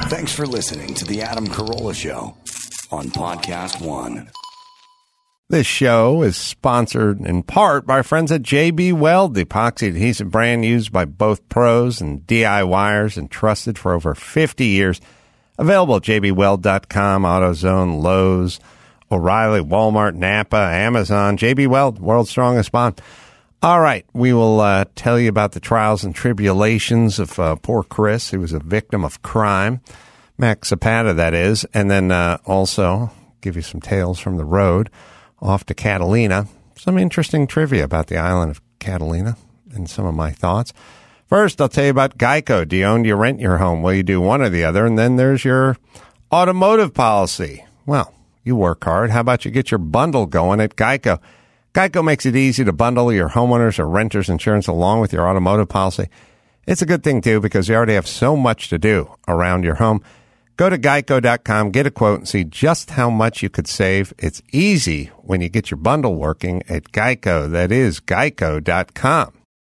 Thanks for listening to The Adam Carolla Show on Podcast One. This show is sponsored in part by our friends at JB Weld, the epoxy adhesive brand used by both pros and DIYers and trusted for over 50 years. Available at jbweld.com, AutoZone, Lowe's, O'Reilly, Walmart, Napa, Amazon. JB Weld, world's strongest bond. All right, we will tell you about the trials and tribulations of poor Chris, who was a victim of crime. Max Zapata, that is. And then also give you some tales from the road off to Catalina. Some interesting trivia about the island of Catalina and some of my thoughts. First, I'll tell you about Geico. Do you own, do you rent your home? Well, you do one or the other. And then there's your automotive policy. Well, you work hard. How about you get your bundle going at Geico? Geico makes it easy to bundle your homeowners or renters insurance along with your automotive policy. It's a good thing, too, because you already have so much to do around your home. Go to geico.com, get a quote, and see just how much you could save. It's easy when you get your bundle working at Geico. That is geico.com.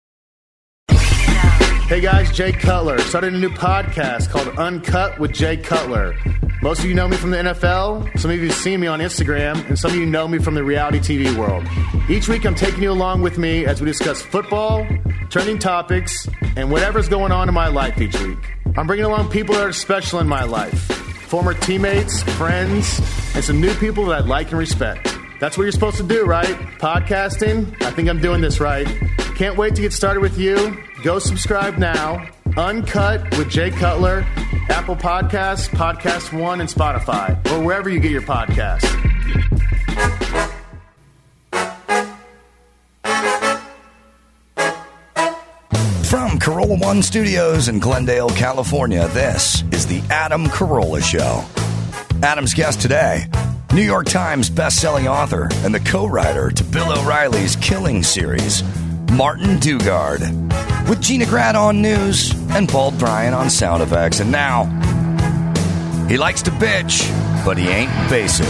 Hey guys, Jay Cutler. Started a new podcast called Uncut with Jay Cutler. Most of you know me from the NFL, some of you have seen me on Instagram, and some of you know me from the reality TV world. Each week I'm taking you along with me as we discuss football, trending topics, and whatever's going on in my life each week. I'm bringing along people that are special in my life. Former teammates, friends, and some new people that I like and respect. That's what you're supposed to do, right? Podcasting? I think I'm doing this right. Can't wait to get started with you. Go subscribe now. Uncut with Jay Cutler, Apple Podcasts, Podcast One, and Spotify, or wherever you get your podcasts. From Carolla One Studios in Glendale, California, this is The Adam Carolla Show. Adam's guest today, New York Times bestselling author and the co-writer to Bill O'Reilly's Killing series, Martin Dugard, with Gina Grad on news and Paul Bryan on sound effects. And now, he likes to bitch, but he ain't basic.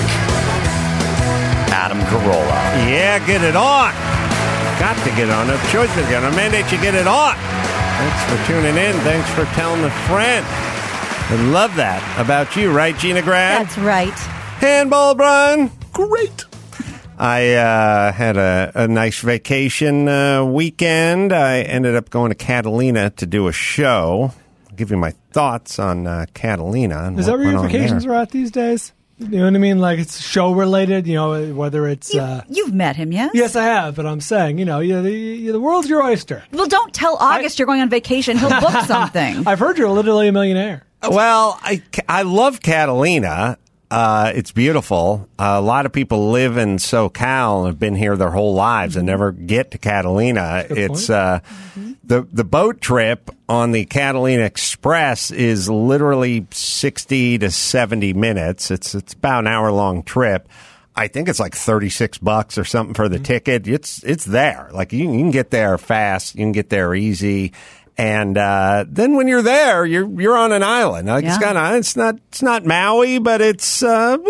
Adam Carolla. Yeah, get it on. Got to get on. No choice to get on. Mandate you get it on. Thanks for tuning in. Thanks for telling a friend. I love that about you, right, Gina Grad? That's right. Handball, Brian. Great. I had a nice vacation weekend. I ended up going to Catalina to do a show. I'll give you my thoughts on Catalina. And is that where your vacations are at these days? You know what I mean? Like it's show related, you know, whether it's... You've met him, yes? Yes, I have, but I'm saying, you know, the world's your oyster. Well, don't tell August you're going on vacation. He'll book something. I've heard you're literally a millionaire. Well, I love Catalina. It's beautiful. A lot of people live in SoCal and have been here their whole lives and never get to Catalina. It's the boat trip on the Catalina Express is literally 60 to 70 minutes. It's about an hour-long trip. I think it's like $36 or something for the ticket. It's there. Like you can get there fast. You can get there easy. And then when you're there, you're on an island. Like it's not Maui, but it's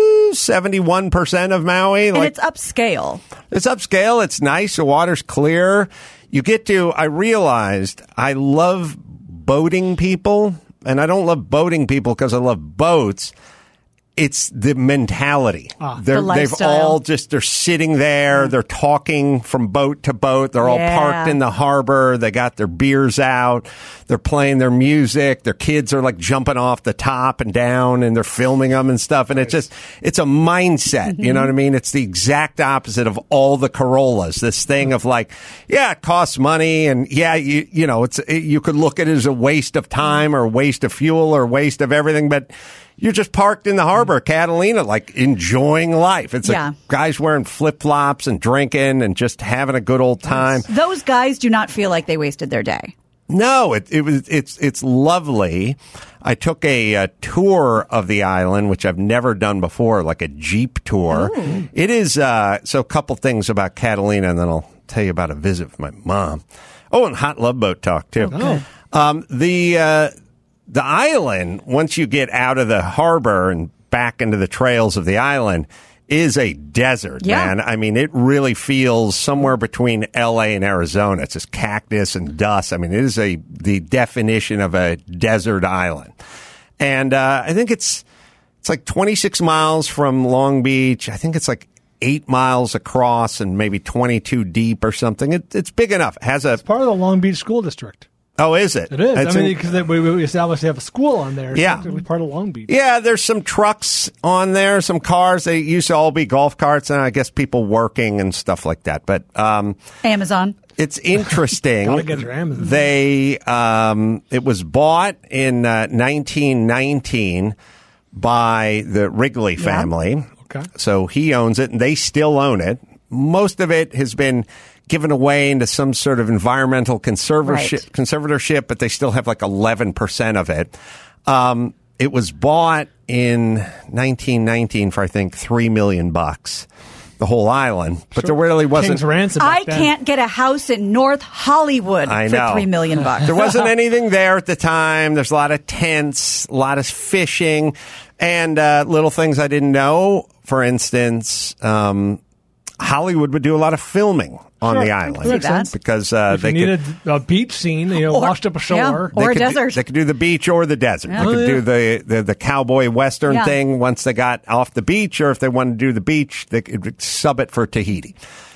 71% of Maui. And it's upscale. It's upscale. It's nice. The water's clear. You get to. I realized I love boating people, and I don't love boating people because I love boats. It's the mentality. They've all they're sitting there. They're talking from boat to boat. They're all parked in the harbor. They got their beers out. They're playing their music. Their kids are like jumping off the top and down and they're filming them and stuff. And it's a mindset. Mm-hmm. You know what I mean? It's the exact opposite of all the Carollas. This thing of like, it costs money. And you could look at it as a waste of time or waste of fuel or waste of everything. But you're just parked in the harbor, Catalina, like enjoying life. It's like guys wearing flip-flops and drinking and just having a good old time. Those guys do not feel like they wasted their day. No, it's lovely. I took a tour of the island, which I've never done before, like a Jeep tour. Ooh. It is, so a couple things about Catalina, and then I'll tell you about a visit with my mom. Oh, and hot love boat talk, too. Okay. The island, once you get out of the harbor and back into the trails of the island, is a desert, man. I mean, it really feels somewhere between L.A. and Arizona. It's just cactus and dust. I mean, it is the definition of a desert island. And I think it's like 26 miles from Long Beach. I think it's like 8 miles across and maybe 22 deep or something. It's big enough. It has It's part of the Long Beach School District. Oh, is it? It is. Because we established they have a school on there. It's actually part of Long Beach. Yeah, there's some trucks on there, some cars. They used to all be golf carts, and I guess people working and stuff like that. But Amazon. It's interesting. Gotta get your Amazon. It was bought in 1919 by the Wrigley family. Okay. So he owns it, and they still own it. Most of it has been given away into some sort of environmental conservatorship, but they still have like 11% of it. It was bought in 1919 for, I think, $3 million, the whole island. But there really wasn't. King's ransom I back then. can't get a house in North Hollywood I for know. $3 million. There wasn't anything there at the time. There's a lot of tents, a lot of fishing, and little things I didn't know. For instance, Hollywood would do a lot of filming on the island Makes sense. because If they you needed could. a beach scene, washed up ashore. Or a They desert. could do the beach or the desert. Yeah. They could do the cowboy western Yeah. thing once they got off the beach, or if they wanted to do the beach, they could sub it for Tahiti.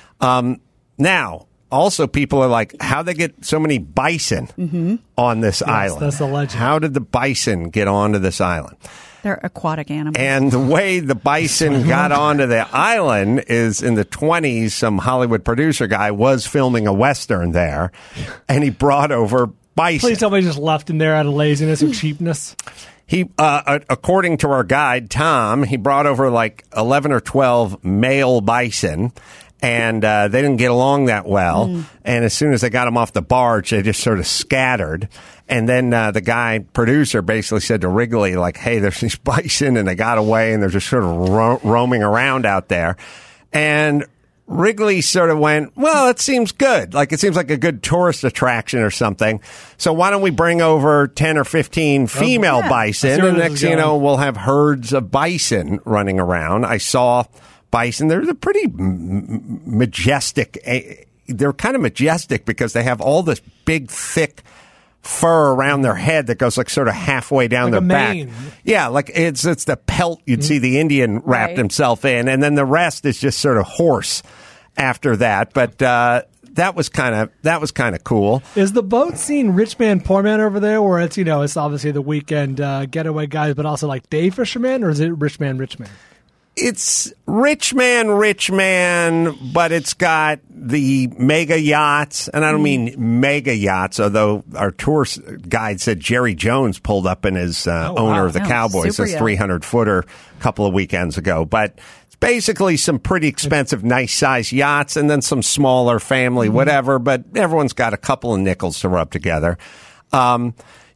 Now, also, people are like, how they get so many bison on this island? that's the legend. How did the bison get onto this island? They're aquatic animals. And the way the bison got onto the island is in the 20s, some Hollywood producer guy was filming a Western there, and he brought over bison. Please tell me he just left him there out of laziness or cheapness. He, according to our guide, Tom, he brought over like 11 or 12 male bison, and they didn't get along that well. And as soon as they got them off the barge, they just sort of scattered. And then the producer basically said to Wrigley, like, hey, there's these bison, and they got away, and they're just sort of roaming around out there. And Wrigley sort of went, well, it seems good. Like, it seems like a good tourist attraction or something. So why don't we bring over 10 or 15 female I bison, see where and this next is thing you know, going. we'll have herds of bison running around. I saw bison. They're pretty majestic. They're kind of majestic because they have all this big, thick fur around their head that goes like sort of halfway down Like their a back. mane. Yeah, like it's the pelt you'd see the Indian wrapped Right. himself in, and then the rest is just sort of horse after that. But that was kind of cool. Is the boat scene rich man, poor man over there, where it's, it's obviously the weekend getaway guys, but also like day fishermen, or is it rich man, rich man? It's rich man, but it's got the mega yachts, and I don't mean mega yachts, although our tour guide said Jerry Jones pulled up in his owner of the Yeah, Cowboys, super his yacht. 300-footer a couple of weekends ago. But it's basically some pretty expensive, nice-sized yachts, and then some smaller family, whatever, but everyone's got a couple of nickels to rub together. I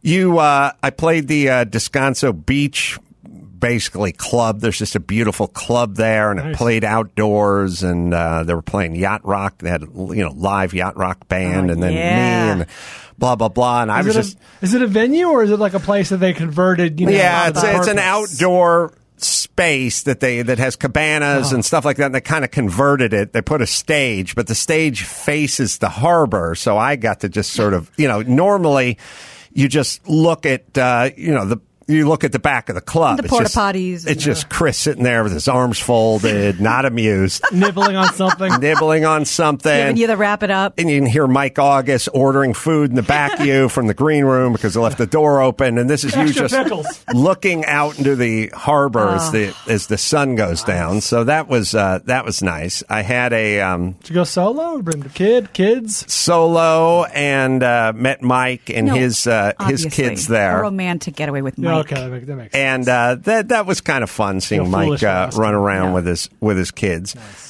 played the Descanso Beach basically club. There's just a beautiful club there, and it played outdoors, and they were playing yacht rock. They had live yacht rock band, and then me and blah blah blah. And I was just Is it a venue, or is it like a place that they converted? yeah, on it's an purpose? outdoor space that has cabanas and stuff like that, and they kind of converted it. They put a stage, but the stage faces the harbor, so I got to just sort of normally you just look at you look at the back of the club. The porta potties. It's just Chris sitting there with his arms folded, not amused, nibbling on something. nibbling on something. Giving you the wrap it up. And you can hear Mike August ordering food in the back of you from the green room because they left the door open. And this is you Extra just pickles. looking out into the harbor as the sun goes down. So that was nice. I had a Did you go solo? Or bring the kids? solo and met Mike and No, his obviously. kids A there. romantic getaway with Mike. Yeah, okay, that makes sense. And that was kind of fun seeing Feel Mike foolish for asking. run around Yeah. with his kids.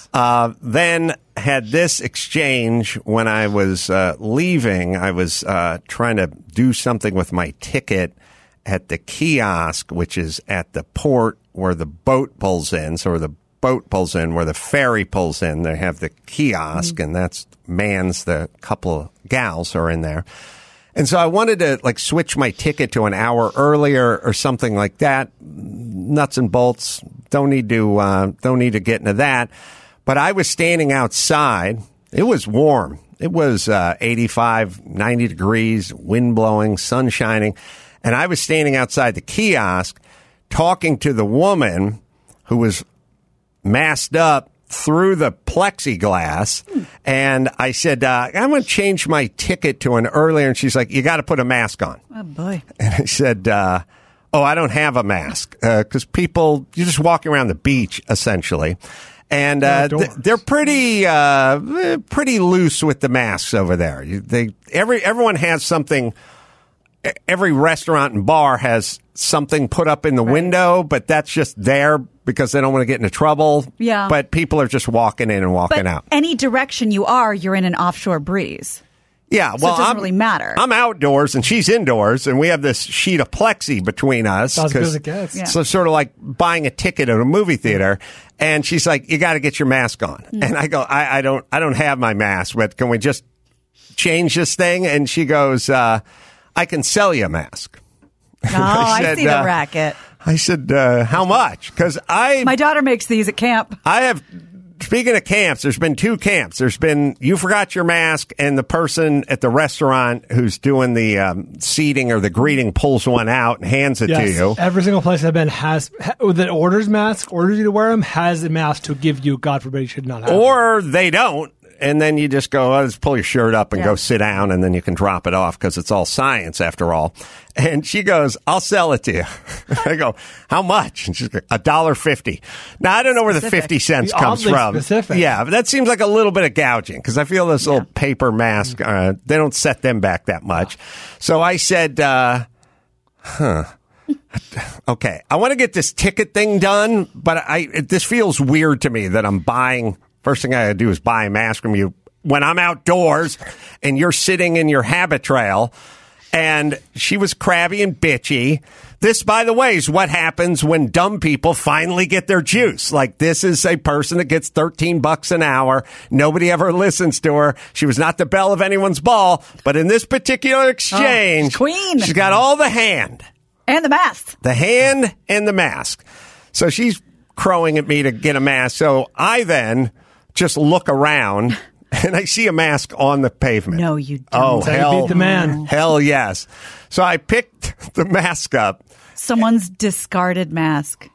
Then had this exchange when I was leaving. I was trying to do something with my ticket at the kiosk, which is at the port where the boat pulls in. So where the boat pulls in, where the ferry pulls in, they have the kiosk, and that's mans the couple of gals who are in there. And so I wanted to switch my ticket to an hour earlier or something like that. Nuts and bolts. Don't need to get into that. But I was standing outside. It was warm. It was 85, 90 degrees, wind blowing, sun shining. And I was standing outside the kiosk talking to the woman who was masked up through the plexiglass. And I said, I'm going to change my ticket to an earlier. And she's like, you got to put a mask on. Oh, boy. And I said, oh, I don't have a mask. Because you're just walking around the beach, essentially. And they're pretty loose with the masks over there. Everyone has something. Every restaurant and bar has something put up in the window, but that's just there because they don't want to get into trouble. Yeah. But people are just walking in and walking out. Any direction you're in an offshore breeze. Yeah, So it doesn't really matter. I'm outdoors and she's indoors, and we have this sheet of plexi between us. That's as good as it gets. Yeah. So sort of like buying a ticket at a movie theater, and she's like, "You got to get your mask on." And I go, "I don't have my mask, but can we just change this thing?" And she goes, "I can sell you a mask." Oh, I see the racket. I said, "How much?" Because my daughter makes these at camp. Speaking of camps, there's been 2 camps. There's been you forgot your mask, and the person at the restaurant who's doing the seating or the greeting pulls one out and hands it to you. Every single place I've been that orders you to wear them, has a mask to give you. God forbid you should not have Or they don't, and then you just go, let's pull your shirt up and Yeah. go sit down, and then you can drop it off because it's all science after all. And she goes, I'll sell it to you. I go, how much? And she's like, $1.50. Now, I don't know where the 50 cents comes Oddly from. specific. Yeah, but that seems like a little bit of gouging because I feel this little paper mask, they don't set them back that much. So I said, okay, I want to get this ticket thing done, but this feels weird to me that I'm buying. First thing I got to do is buy a mask from you when I'm outdoors and you're sitting in your habit trail. And she was crabby and bitchy. This, by the way, is what happens when dumb people finally get their juice. Like, this is a person that gets $13 an hour. Nobody ever listens to her. She was not the belle of anyone's ball. But in this particular exchange, queen. She's got all the hand. And the mask. The hand and the mask. So she's crowing at me to get a mask. So I then just look around and I see a mask on the pavement. No, you don't. Oh, So you hell. beat the man. Hell yes. So I picked the mask up. Someone's discarded mask.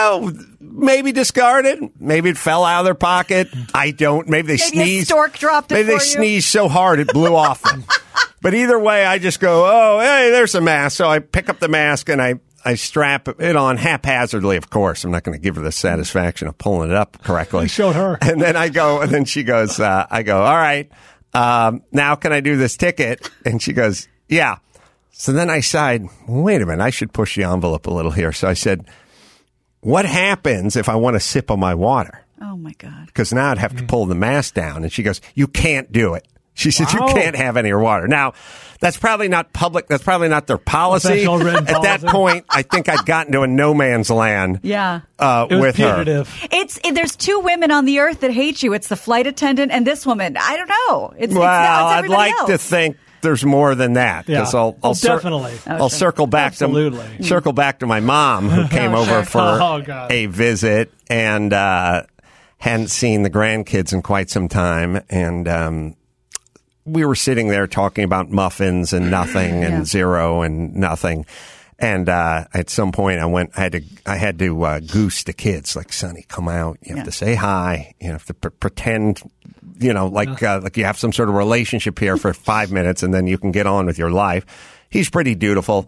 Maybe discarded. Maybe it fell out of their pocket. I don't. Maybe they Maybe a sneezed. stork dropped it Maybe they for you. sneezed so hard it blew off them. But either way, I just go, oh, hey, there's a mask. So I pick up the mask and I strap it on haphazardly, of course. I'm not going to give her the satisfaction of pulling it up correctly. You showed her. And then I go, and then she goes, I go, all right, now can I do this ticket? And she goes, yeah. So then I sighed, wait a minute, I should push the envelope a little here. So I said, what happens if I want a sip of my water? Oh, my God. Because now I'd have to pull the mask down. And she goes, you can't do it. She said, Wow. you can't have any of your water. Now, that's probably not public. That's probably not their policy. Official written At that policy. point, I think I'd gotten to a no man's land Yeah. It was with her. punitive. There's 2 women on the earth that hate you. It's the flight attendant and this woman. I don't know. It's I'd everybody like else. to think there's more than that. Yeah. 'Cause I'll Definitely. I'll circle back Absolutely. circle back to my mom who came over for Oh, God. a visit and hadn't seen the grandkids in quite some time, and we were sitting there talking about muffins and nothing and zero and nothing. And at some point, I had to goose the kids. Like, Sonny, come out. You have to say hi. You have to pretend, like you have some sort of relationship here for 5 minutes, and then you can get on with your life. He's pretty dutiful.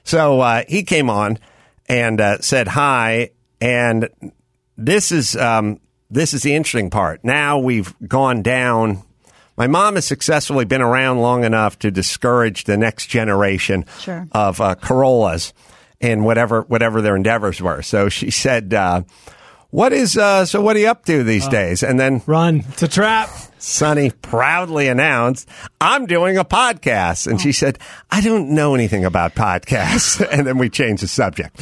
So he came on and said hi. And this is the interesting part. Now we've gone down. My mom has successfully been around long enough to discourage the next generation of Corollas in whatever their endeavors were. So she said, what are you up to these days? And then Run. It's a trap. Sonny proudly announced, I'm doing a podcast. And she said, I don't know anything about podcasts. And then we changed the subject.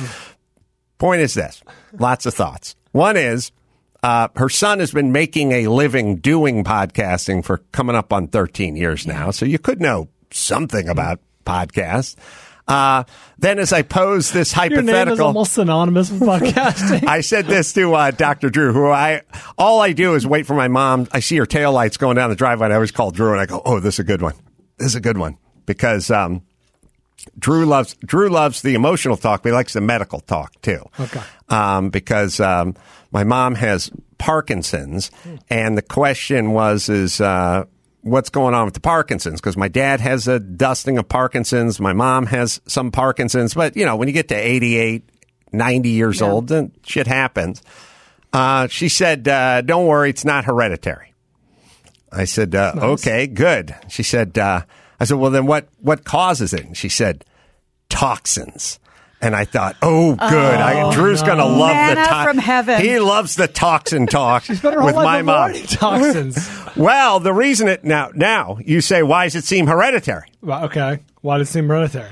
Point is this. Lots of thoughts. One is, her son has been making a living doing podcasting for coming up on 13 years now. So you could know something about podcasts. Then as I pose this Your name is hypothetical, almost synonymous with podcasting. I said this to Dr. Drew, who all I do is wait for my mom. I see her taillights going down the driveway. And I always call Drew and I go, oh, this is a good one. This is a good one. Because Drew loves the emotional talk, but he likes the medical talk too. Okay. Because my mom has Parkinson's, and the question is what's going on with the Parkinson's? Because my dad has a dusting of Parkinson's, my mom has some Parkinson's, but when you get to 88, 90 years old, then shit happens. She said, "Don't worry, it's not hereditary." I said, Nice. "Okay, good." She said, "I said, well, then what causes it?" And she said, "Toxins." And I thought, oh, good. Drew's going to love Manna from heaven. He loves the toxin talk She's better with whole my life mom. avoiding toxins. Well, the reason now you say, why does it seem hereditary? Well, okay. Why does it seem hereditary?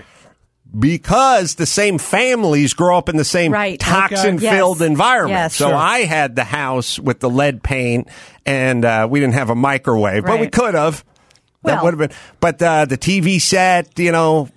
Because the same families grow up in the same Right. toxin-filled Okay. Yes. environment. Yes, so sure. I had the house with the lead paint, and we didn't have a microwave, but we Right. could have. That Well. would have been. But the TV set, the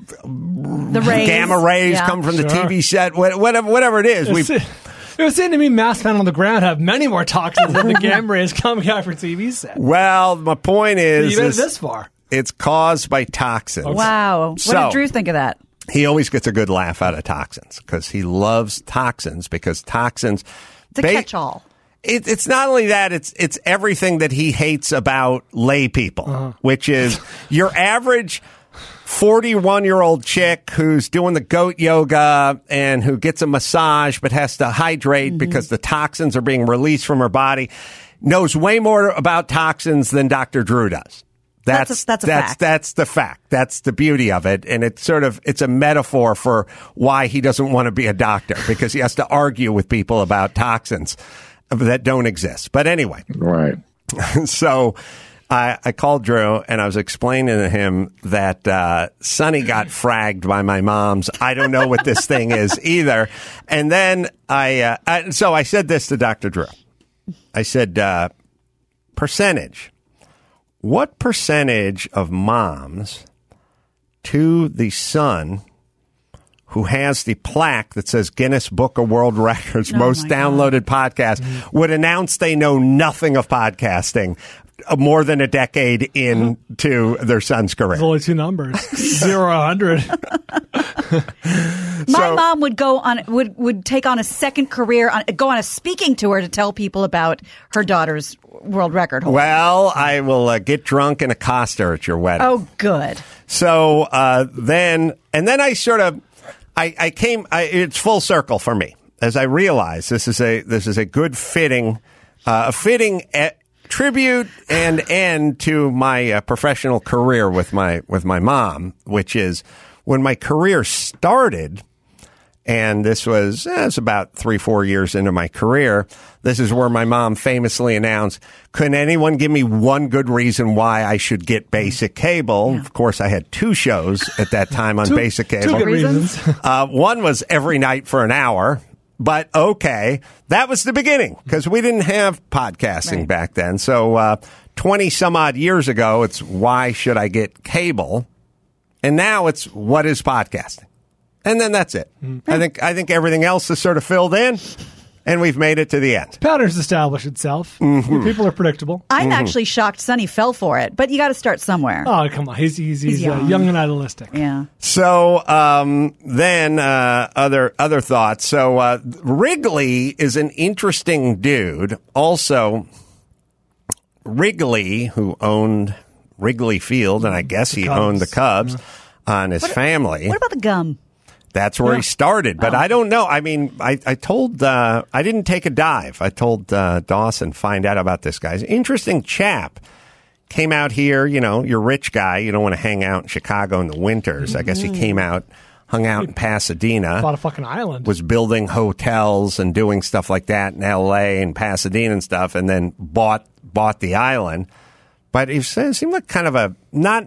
rays. gamma rays Yeah. come from the Sure. TV set, whatever it is. It would seem to me mass men on the ground have many more toxins than the gamma rays coming out for TV set. Well, my point You is made it this far. it's caused by toxins. Wow. What So- did Drew think of that? He always gets a good laugh out of toxins because he loves toxins because toxins. It's a catch-all. It's not only that, it's everything that he hates about lay people, which is your average 41-year-old chick who's doing the goat yoga and who gets a massage but has to hydrate because the toxins are being released from her body, knows way more about toxins than Dr. Drew does. That's a fact. That's the fact. That's the beauty of it. And it's a metaphor for why he doesn't want to be a doctor because he has to argue with people about toxins that don't exist. But anyway. Right. So I called Drew and I was explaining to him that Sonny got fragged by my mom's. I don't know what this thing is either. And then so I said this to Dr. Drew. I said, percentage. What percentage of moms to the son who has the plaque that says Guinness Book of World Records most downloaded podcast would announce they know nothing of podcasting more than a decade into their son's career? There's only two numbers, 0 100. My mom would go on would take on a second career, go on a speaking tour to tell people about her daughter's world record hold. Well, I will get drunk and accost her at your wedding. Oh, good. So then I sort of it's full circle for me as I realize this is a good fitting tribute and end to my professional career with my mom, which is when my career started. And this was about 3-4 years into my career. This is where my mom famously announced, "Can anyone give me one good reason why I should get basic cable?" Yeah. Of course, I had 2 shows at that time on basic cable. 2 good reasons. One was every night for an hour. But okay, that was the beginning because we didn't have podcasting back then. So 20 some odd years ago, it's why should I get cable? And now it's what is podcasting? And then that's it. I think everything else is sort of filled in, and we've made it to the end. Patterns establish itself. People are predictable. I'm actually shocked Sonny fell for it, but you got to start somewhere. Oh, come on. He's young and idealistic. Yeah. So then other thoughts. So Wrigley is an interesting dude. Also, Wrigley, who owned Wrigley Field, and I guess he owned the Cubs on his family. What about the gum? That's where he started, but I don't know. I mean, I told, I didn't take a dive. I told Dawson, find out about this guy. He's an interesting chap. Came out here, you're a rich guy. You don't want to hang out in Chicago in the winters. I guess he came out, hung out in Pasadena. Bought a fucking island. Was building hotels and doing stuff like that in L.A. and Pasadena and stuff, and then bought the island. But it seemed like kind of a not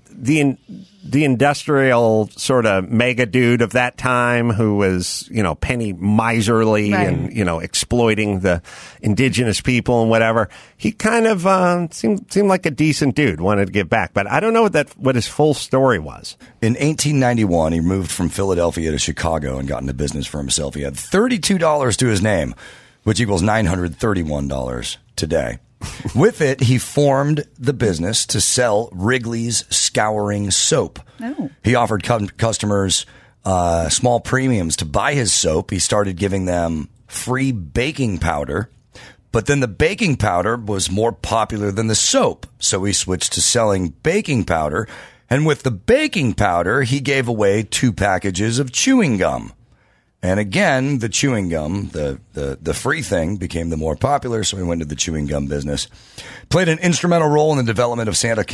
the industrial sort of mega dude of that time who was, penny miserly and, exploiting the indigenous people and whatever. He kind of seemed like a decent dude, wanted to give back. But I don't know what his full story was. In 1891, he moved from Philadelphia to Chicago and got into business for himself. He had $32 to his name, which equals $931 today. With it, he formed the business to sell Wrigley's scouring soap. Oh. He offered customers small premiums to buy his soap. He started giving them free baking powder. But then the baking powder was more popular than the soap, so he switched to selling baking powder. And with the baking powder, he gave away 2 packages of chewing gum. And again, the chewing gum, the free thing, became the more popular, so he went into the chewing gum business. Played an instrumental role in the development of Santa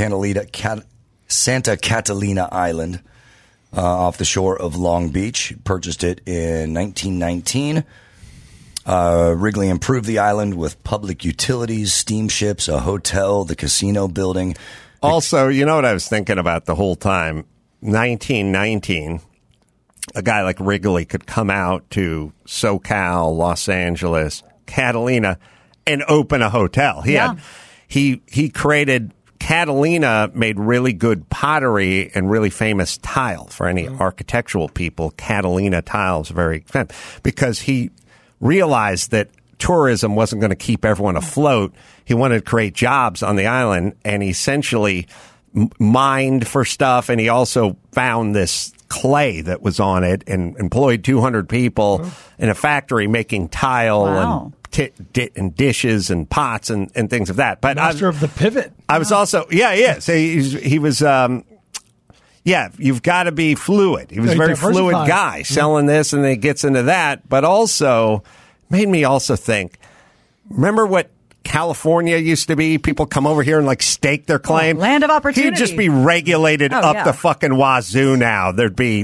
Catalina Island off the shore of Long Beach. Purchased it in 1919. Wrigley improved the island with public utilities, steamships, a hotel, the casino building. Also, you know what I was thinking about the whole time? 1919, a guy like Wrigley could come out to SoCal, Los Angeles, Catalina, and open a hotel. He created, Catalina made really good pottery and really famous tile. For any architectural people, Catalina tile is very expensive because he realized that tourism wasn't going to keep everyone afloat. He wanted to create jobs on the island, and he essentially mined for stuff, and he also found this clay that was on it and employed 200 people in a factory making tile and dishes and pots and things of that. But Master of the pivot. I was also, so he was... you've got to be fluid. He was a very fluid guy, selling this, and then he gets into that. But also, made me also think, remember what California used to be? People come over here and like stake their claim. Land of opportunity. He'd just be regulated up the fucking wazoo now. There'd be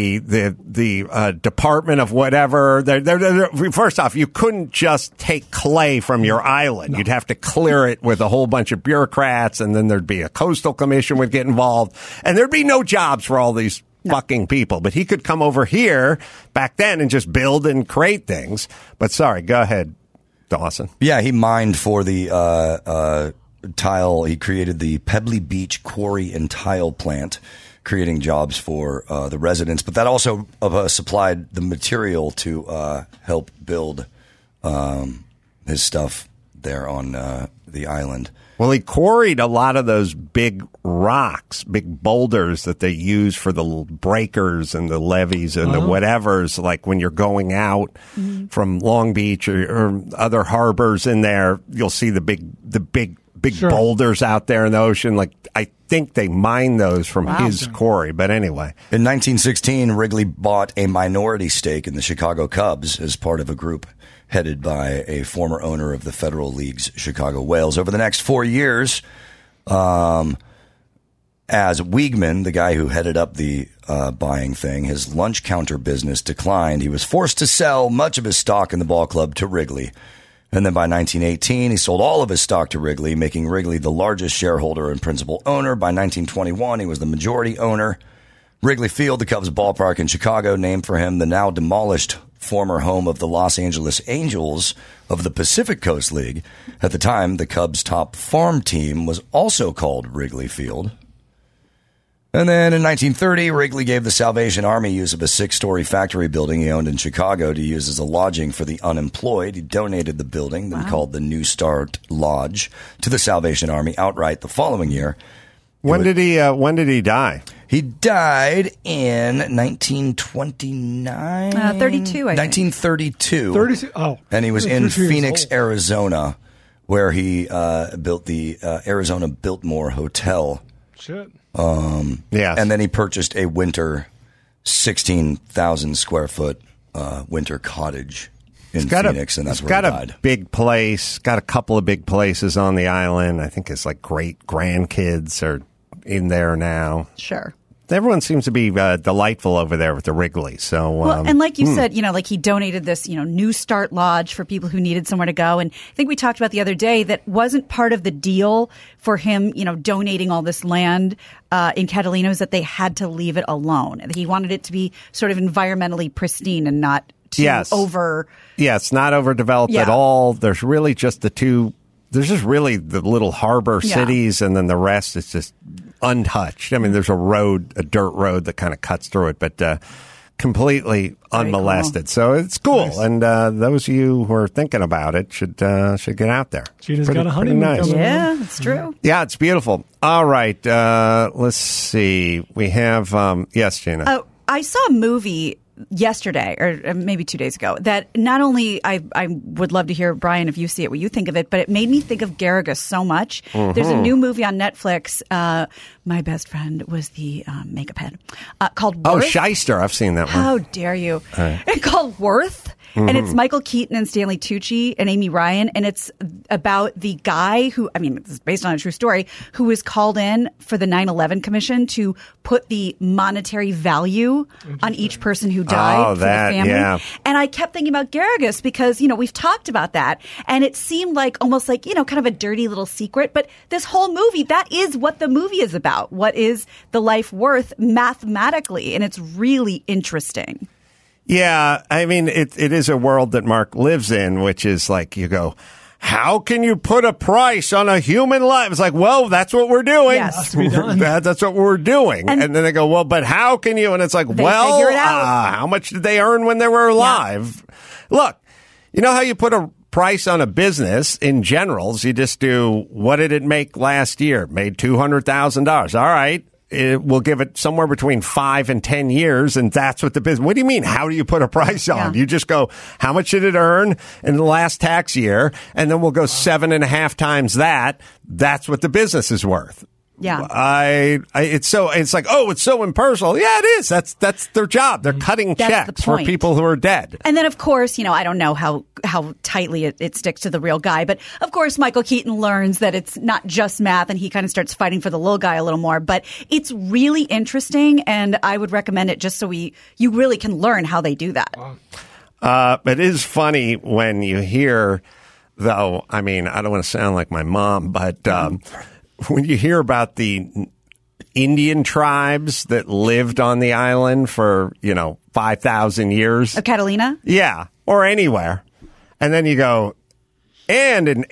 the Department of whatever. First off, you couldn't just take clay from your island. No. You'd have to clear it with a whole bunch of bureaucrats, and then there'd be a coastal commission would get involved, and there'd be no jobs for all these fucking people. But he could come over here back then and just build and create things. But sorry, go ahead, Dawson. Yeah, he mined for the tile. He created the Pebbly Beach Quarry and Tile Plant, creating jobs for the residents. But that also supplied the material to help build his stuff there on the island. Well, he quarried a lot of those big rocks, big boulders that they use for the breakers and the levees and the whatevers, like when you're going out from Long Beach or other harbors in there, you'll see the big boulders out there in the ocean. Like, I think they mined those from his quarry. But anyway. In 1916, Wrigley bought a minority stake in the Chicago Cubs as part of a group headed by a former owner of the Federal League's Chicago Whales. Over the next 4 years, as Wiegman, the guy who headed up the buying thing, his lunch counter business declined. He was forced to sell much of his stock in the ball club to Wrigley. And then by 1918, he sold all of his stock to Wrigley, making Wrigley the largest shareholder and principal owner. By 1921, he was the majority owner. Wrigley Field, the Cubs ballpark in Chicago, named for him, the now demolished former home of the Los Angeles Angels of the Pacific Coast League. At the time, the Cubs' top farm team was also called Wrigley Field. And then in 1930, Wrigley gave the Salvation Army use of a 6-story factory building he owned in Chicago to use as a lodging for the unemployed. He donated the building, then called the New Start Lodge, to the Salvation Army outright the following year. When did he die? He died in 1929. 32, I think. 1932. 32. Oh. And he was in Phoenix, Arizona, where he built the Arizona Biltmore Hotel. Shit. Yes. And then he purchased a winter 16,000 square foot winter cottage in Phoenix, and that's where he died. Got a big place, got a couple of big places on the island. I think his great grandkids are in there now. Sure. Everyone seems to be delightful over there with the Wrigley. So, and like you said, like he donated this, New Start Lodge for people who needed somewhere to go. And I think we talked about the other day that wasn't part of the deal for him, donating all this land in Catalina, was that they had to leave it alone. He wanted it to be sort of environmentally pristine and not too over. Yeah, it's not overdeveloped at all. There's really just there's just really the little harbor cities, and then the rest is just untouched. I mean, there's a dirt road that kind of cuts through it, but completely unmolested. cool. So it's cool. Nice. And those of you who are thinking about it should get out there. Gina's got a honeymoon nice. coming. Yeah, it's true. Yeah, it's beautiful. All right. Let's see. We have, yes, Gina. Oh, I saw a movie yesterday or maybe 2 days ago that not only I would love to hear, Brian, if you see it, what you think of it, but it made me think of Garrigus so much. There's a new movie on Netflix. My best friend was the makeup head called Worth. Oh, Shyster. I've seen that one. How dare you? It's called Worth. And it's Michael Keaton and Stanley Tucci and Amy Ryan. And it's about the guy who, I mean, it's based on a true story, who was called in for the 9/11 Commission to put the monetary value on each person who died for the family. Yeah. And I kept thinking about Garrigus because, we've talked about that. And it seemed like almost like, kind of a dirty little secret. But this whole movie, that is what the movie is about. What is the life worth mathematically? And it's really interesting. Yeah, I mean, it is a world that Mark lives in, which is like you go, how can you put a price on a human life? It's like, well, that's what we're doing. Yes. Has to be done. That's what we're doing. And then they go, well, but how can you? And it's like, They well, figure it out. how much did they earn when they were alive? Look, you know how you put a price on a business in generals? You just do, what did it make last year? Made $200,000. All right. We'll give it somewhere between 5 and 10 years, and that's what the business. What do you mean? How do you put a price on? Yeah. You just go, how much did it earn in the last tax year? And then we'll go 7.5 times that. That's what the business is worth. Yeah. It's like, oh, it's so impersonal. Yeah, it is. That's their job. They're cutting That's the checks for point. people who are dead. And then, of course, I don't know how tightly it sticks to the real guy. But, of course, Michael Keaton learns that it's not just math, and he kind of starts fighting for the little guy a little more. But it's really interesting, and I would recommend it just so you really can learn how they do that. It is funny when you hear, though, I mean, I don't want to sound like my mom, but when you hear about the Indian tribes that lived on the island for, 5,000 years. Of Catalina? Yeah, or anywhere. And then you go, and in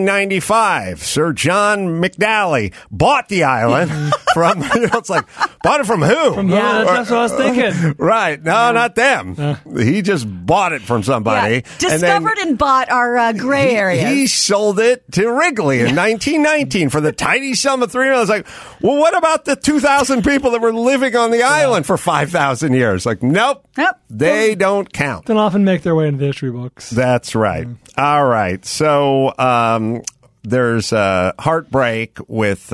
1895, Sir John McNally bought the island from, it's like, bought it from who? Yeah, that's what I was thinking. Right. No, not them. He just bought it from somebody. Yeah. Discovered and bought our gray areas. He sold it to Wrigley in 1919 for the tiny sum of $3 million. I was like, well, what about the 2,000 people that were living on the island for 5,000 years? Like, nope. They don't count. Don't often make their way into the history books. That's right. All right. So there's heartbreak with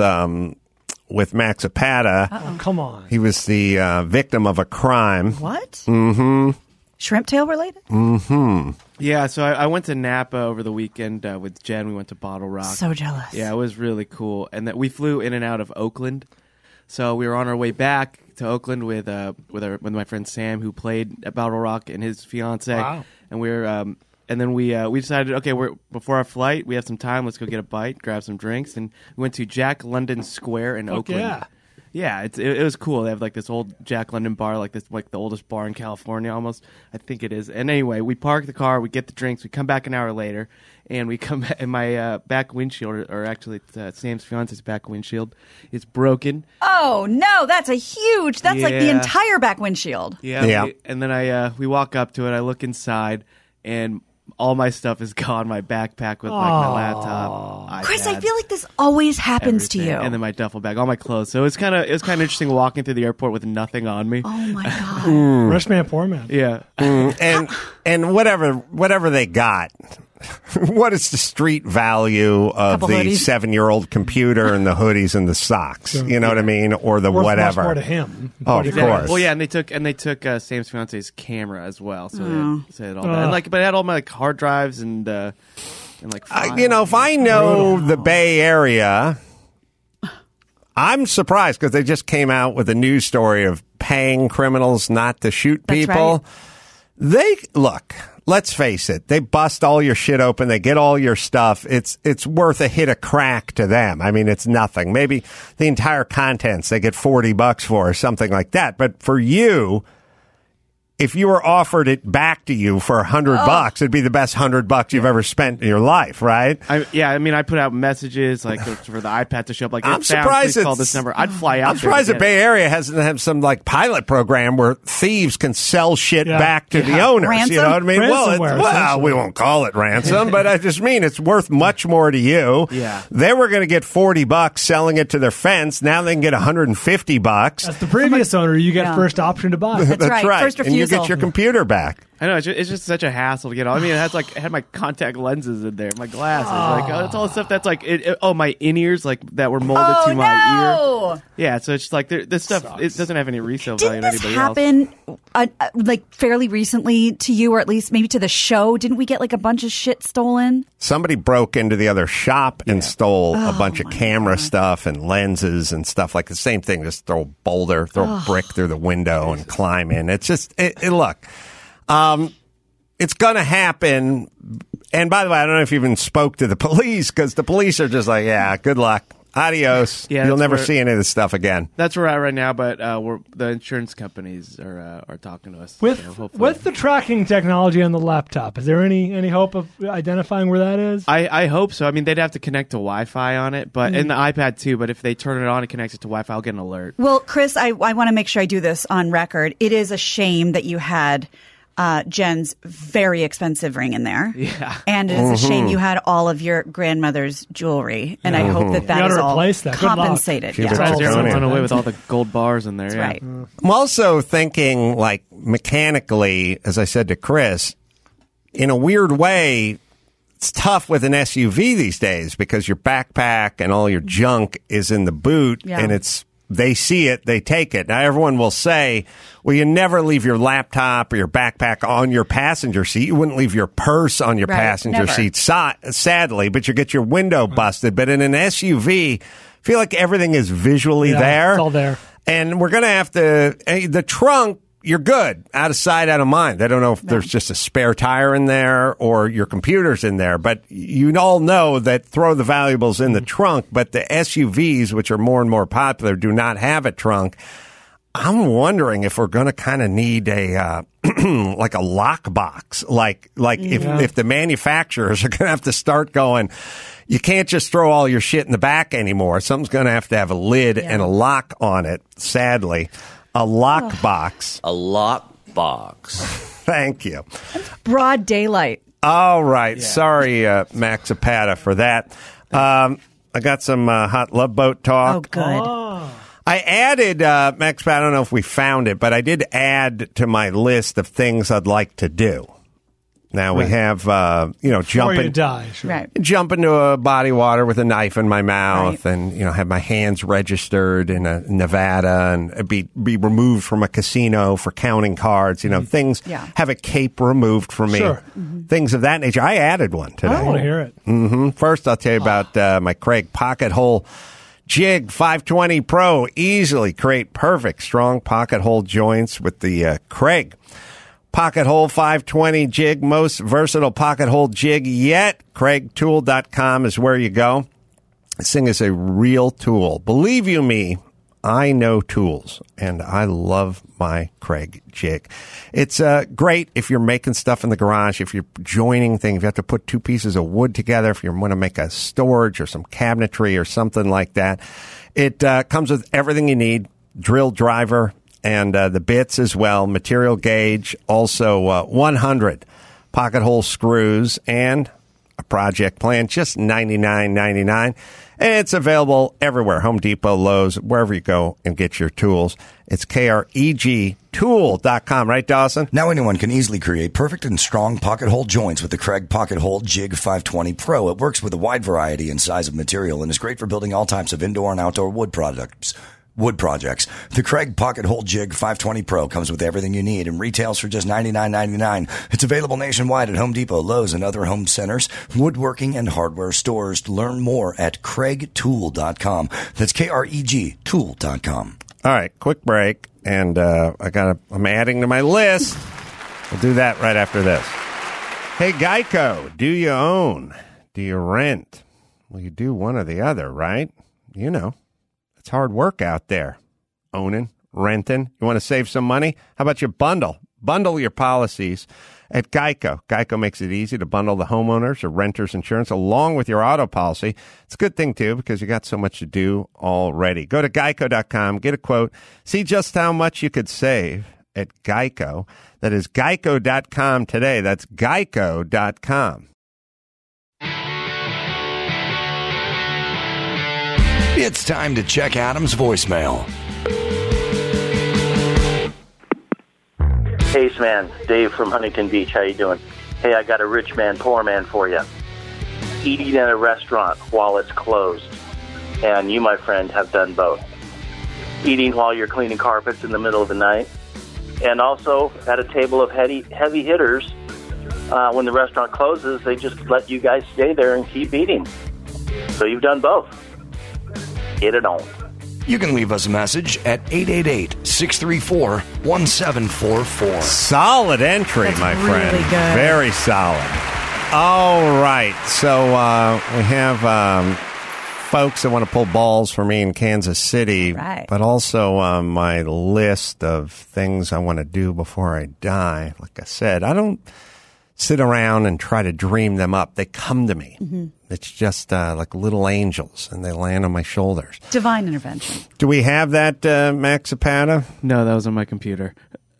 Max Zapata. Oh, come on. He was the victim of a crime. What? Mm-hmm. Shrimp tail related? Mm-hmm. Yeah, so I went to Napa over the weekend with Jen. We went to Bottle Rock. So jealous. Yeah, it was really cool. And we flew in and out of Oakland. So we were on our way back to Oakland with my friend Sam, who played at Bottle Rock, and his fiance. Wow. And we were and then we decided, okay, before our flight, we have some time. Let's go get a bite, grab some drinks, and we went to Jack London Square in Oakland. Yeah. Yeah, it was cool. They have like this old Jack London bar, like the oldest bar in California, almost. I think it is. And anyway, we park the car, we get the drinks, we come back an hour later, and we come back, and my back windshield, or actually Sam's fiance's back windshield, is broken. Oh no, that's like the Yeah. entire back windshield. Yeah. And then we walk up to it. I look inside, and all my stuff is gone. My backpack with like my laptop. Chris, I iPad, feel like this always happens everything. to you. And then my duffel bag, all my clothes. So it was kind of interesting walking through the airport with nothing on me. Oh my God. Rich man, poor man. Yeah. And whatever they got, what is the street value of Couple the hoodies. 7-year-old computer and the hoodies and the socks? You know what I mean? Or the Worth whatever. much more to him. Oh, of Exactly. course. Well, yeah, and they took Sam's fiance's camera as well. So Oh. they had all that. And but it had all my hard drives and like files. If I know the Bay Area, I'm surprised because they just came out with a news story of paying criminals not to shoot That's people. Look, let's face it. They bust all your shit open. They get all your stuff. It's worth a hit of crack to them. I mean, it's nothing. Maybe the entire contents they get $40 for or something like that. But for you, if you were offered it back to you for $100, it'd be the best $100 you've ever spent in your life, right? I put out messages like for the iPad to show up. Like, I'm surprised please call this number. I'd fly out. I'm surprised the Bay Area hasn't have some like pilot program where thieves can sell shit back to the owners. Ransom? You know what I mean? Ransomware, We won't call it ransom, but I just mean it's worth much more to you. Yeah. They were going to get $40 selling it to their fence. Now they can get $150. That's the previous owner. You get first option to buy. That's right. First And you refusal. get your computer back. I know, it's just such a hassle to get all. I mean, it had my contact lenses in there, my glasses, like it's all the stuff that's like my in-ears like that were molded to my ear. Yeah, so it's just like this stuff. It doesn't have any resale value Didn't to this anybody else. happen like fairly recently to you, or at least maybe to the show? Didn't we get like a bunch of shit stolen? Somebody broke into the other shop and stole a bunch of camera stuff and lenses and stuff like the same thing. Just throw a boulder, throw a brick through the window and climb in. It's just, look, it's going to happen. And by the way, I don't know if you even spoke to the police because the police are just like, yeah, good luck. Adios. Yeah, You'll never see any of this stuff again. That's where we're at right now, but the insurance companies are talking to us. With so hopefully. with the tracking technology on the laptop, is there any hope of identifying where that is? I hope so. I mean, they'd have to connect to Wi-Fi on it, but and the iPad too. But if they turn it on and connect it to Wi-Fi, I'll get an alert. Well, Chris, I want to make sure I do this on record. It is a shame that you had Jen's very expensive ring in there. Yeah. And it is a shame you had all of your grandmother's jewelry. And I hope that You is gotta all replace that. Good luck. compensated. Keep it Surprised all everyone Tony. run away with all the gold bars in there. That's yeah. right. I'm also thinking, like, mechanically, as I said to Chris, in a weird way, it's tough with an SUV these days because your backpack and all your junk is in the boot and they see it, they take it. Now, everyone will say, well, you never leave your laptop or your backpack on your passenger seat. You wouldn't leave your purse on your passenger never. seat, sadly, but you get your window busted. But in an SUV, I feel like everything is visually there. It's all there. And we're going to have to, the trunk, you're good. Out of sight, out of mind. I don't know if there's just a spare tire in there or your computer's in there, but you all know that throw the valuables in the trunk, but the SUVs, which are more and more popular, do not have a trunk. I'm wondering if we're going to kind of need a like a lock box, like if the manufacturers are going to have to start going, you can't just throw all your shit in the back anymore. Something's going to have a lid and a lock on it, sadly. A lock box. A lock box. Thank you. Broad daylight. All right. Sorry, Max Zapata, for that. I got some hot Love Boat talk. Oh, good. I added, Max, I don't know if we found it, but I did add to my list of things I'd like to do. Now we have, Before you jumping. die. Sure. Right. Jump into a body water with a knife in my mouth and, have my hands registered in Nevada and be removed from a casino for counting cards, things, have a cape removed from me, things of that nature. I added one today. I want to hear it. First, I'll tell you about my Craig Pocket Hole Jig 520 Pro. Easily create perfect, strong pocket hole joints with the Craig Pocket Hole 520 Jig, most versatile pocket hole jig yet. CraigTool.com is where you go. This thing is a real tool. Believe you me, I know tools, and I love my Craig jig. It's great if you're making stuff in the garage, if you're joining things, if you have to put two pieces of wood together, if you want to make a storage or some cabinetry or something like that. It comes with everything you need, drill driver, and the bits as well, material gauge, also 100 pocket hole screws, and a project plan, just $99.99. And it's available everywhere, Home Depot, Lowe's, wherever you go and get your tools. It's KREGtool.com, right, Dawson? Now anyone can easily create perfect and strong pocket hole joints with the Craig Pocket Hole Jig 520 Pro. It works with a wide variety and size of material and is great for building all types of indoor and outdoor wood projects. The Craig Pocket Hole Jig 520 Pro comes with everything you need and retails for just $99.99. It's available nationwide at Home Depot, Lowe's, and other home centers, woodworking, and hardware stores. Learn more at CraigTool.com. That's KREG Tool.com. All right, quick break, and I'm adding to my list. We'll do that right after this. Hey, Geico, do you own? Do you rent? Well, you do one or the other, right? It's hard work out there. Owning, renting. You want to save some money? How about you bundle? Bundle your policies at Geico. Geico makes it easy to bundle the homeowners or renters insurance along with your auto policy. It's a good thing, too, because you got so much to do already. Go to geico.com, get a quote, see just how much you could save at Geico. That is geico.com today. That's geico.com. It's time to check Adam's voicemail. Hey, man, Dave from Huntington Beach. How you doing? Hey, I got a rich man, poor man for you. Eating at a restaurant while it's closed. And you, my friend, have done both. Eating while you're cleaning carpets in the middle of the night. And also, at a table of heavy hitters, when the restaurant closes, they just let you guys stay there and keep eating. So you've done both. Get it on. You can leave us a message at 888-634-1744. Solid entry, That's my really friend. good. Very solid. All right. So we have folks that want to pull balls for me in Kansas City, Right. but also my list of things I want to do before I die. Like I said, I don't sit around and try to dream them up. They come to me. Mm-hmm. It's just like little angels, and they land on my shoulders. Divine intervention. Do we have that, Max Zapata? No, that was on my computer.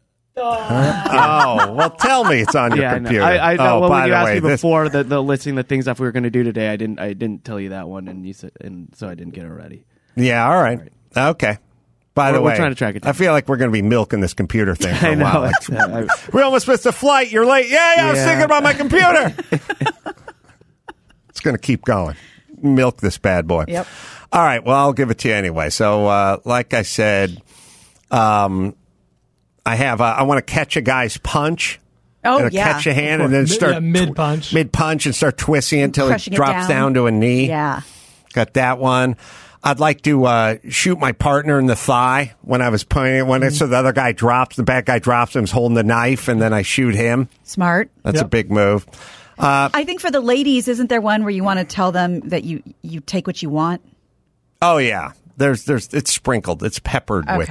Oh, well, tell me it's on your Yeah, computer. I know. Oh, Well, by when you the asked way, me this- before the listing the things that we were going to do today, I didn't tell you that one, and you said, and so I didn't get it ready. Yeah, all right. Okay. By the We're way, trying to track it down. I feel like we're going to be milking this computer thing for a I know. while. Like, we almost missed a flight. You're late. Yeah, I was Yeah. thinking about my computer. It's going to keep going. Milk this bad boy. Yep. All right. Well, I'll give it to you anyway. So, like I said, I want to catch a guy's punch. Oh, And yeah. catch a hand and then start mid-punch. mid-punch and start twisting it until it Crushing it drops down. down to a knee. Yeah. Got that one. I'd like to shoot my partner in the thigh when I was pointing. So the other guy drops, the bad guy drops him, is holding the knife, and then I shoot him. Smart. That's a big move. I think for the ladies, isn't there one where you want to tell them that you take what you want? Oh yeah, there's it's sprinkled, it's peppered with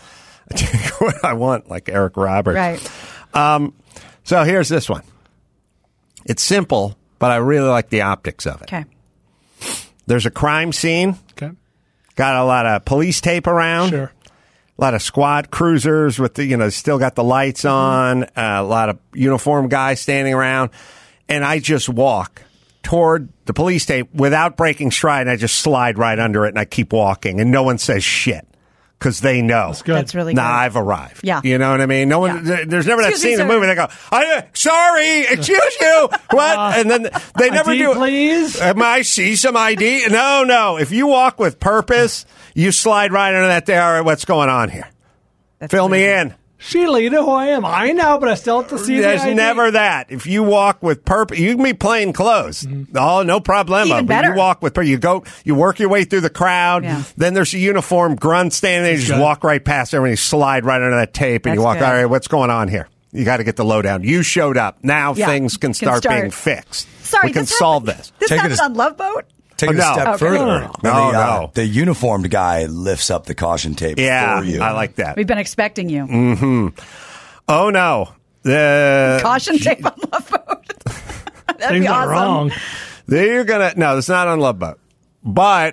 what I want, like Eric Roberts. Right. So here's this one. It's simple, but I really like the optics of it. Okay. There's a crime scene. Okay. Got a lot of police tape around. Sure. A lot of squad cruisers with the, still got the lights on. A lot of uniformed guys standing around. And I just walk toward the police tape without breaking stride. And I just slide right under it and I keep walking. And no one says shit because they know. That's good. That's really good. Nah, I've arrived. Yeah. You know what I mean? No one. Yeah. There's never that Excuse me, scene in the sir. movie. They go, sorry, excuse you. What? And then they never ID, do it. please. Am I see some ID? No. If you walk with purpose, you slide right under that there. All right, what's going on here? That's Fill me really in. Sheila, you know who I am. I know, but I still have to see There's the ID. never that. If you walk with purpose, you can be plain clothes. Oh, no problemo. Even But better. you walk with purpose. You work your way through the crowd. Yeah. Then there's a uniformed grunt standing there. You just good. walk right past everyone. You slide right under that tape and you That's walk, good. all right, what's going on here? You got to get the lowdown. You showed up. Now Yeah. things can start being fixed. Sorry, we can this solve happened- this. This Take it happened as- on Love Boat? Take it No. a step Okay. further. No. No. The uniformed guy lifts up the caution tape Yeah, for you. I like that. We've been expecting you. Oh, no. The Caution tape on Love Boat. That'd Things be are awesome. wrong. You're gonna no, it's not on Love Boat, but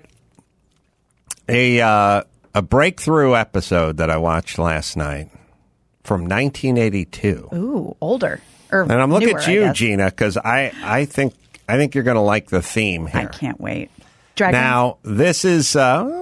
a breakthrough episode that I watched last night from 1982, Ooh, older. Or and I'm looking newer, at I you, guess. Gina, because I think you're gonna like the theme I here. can't wait. Dragons? Now this is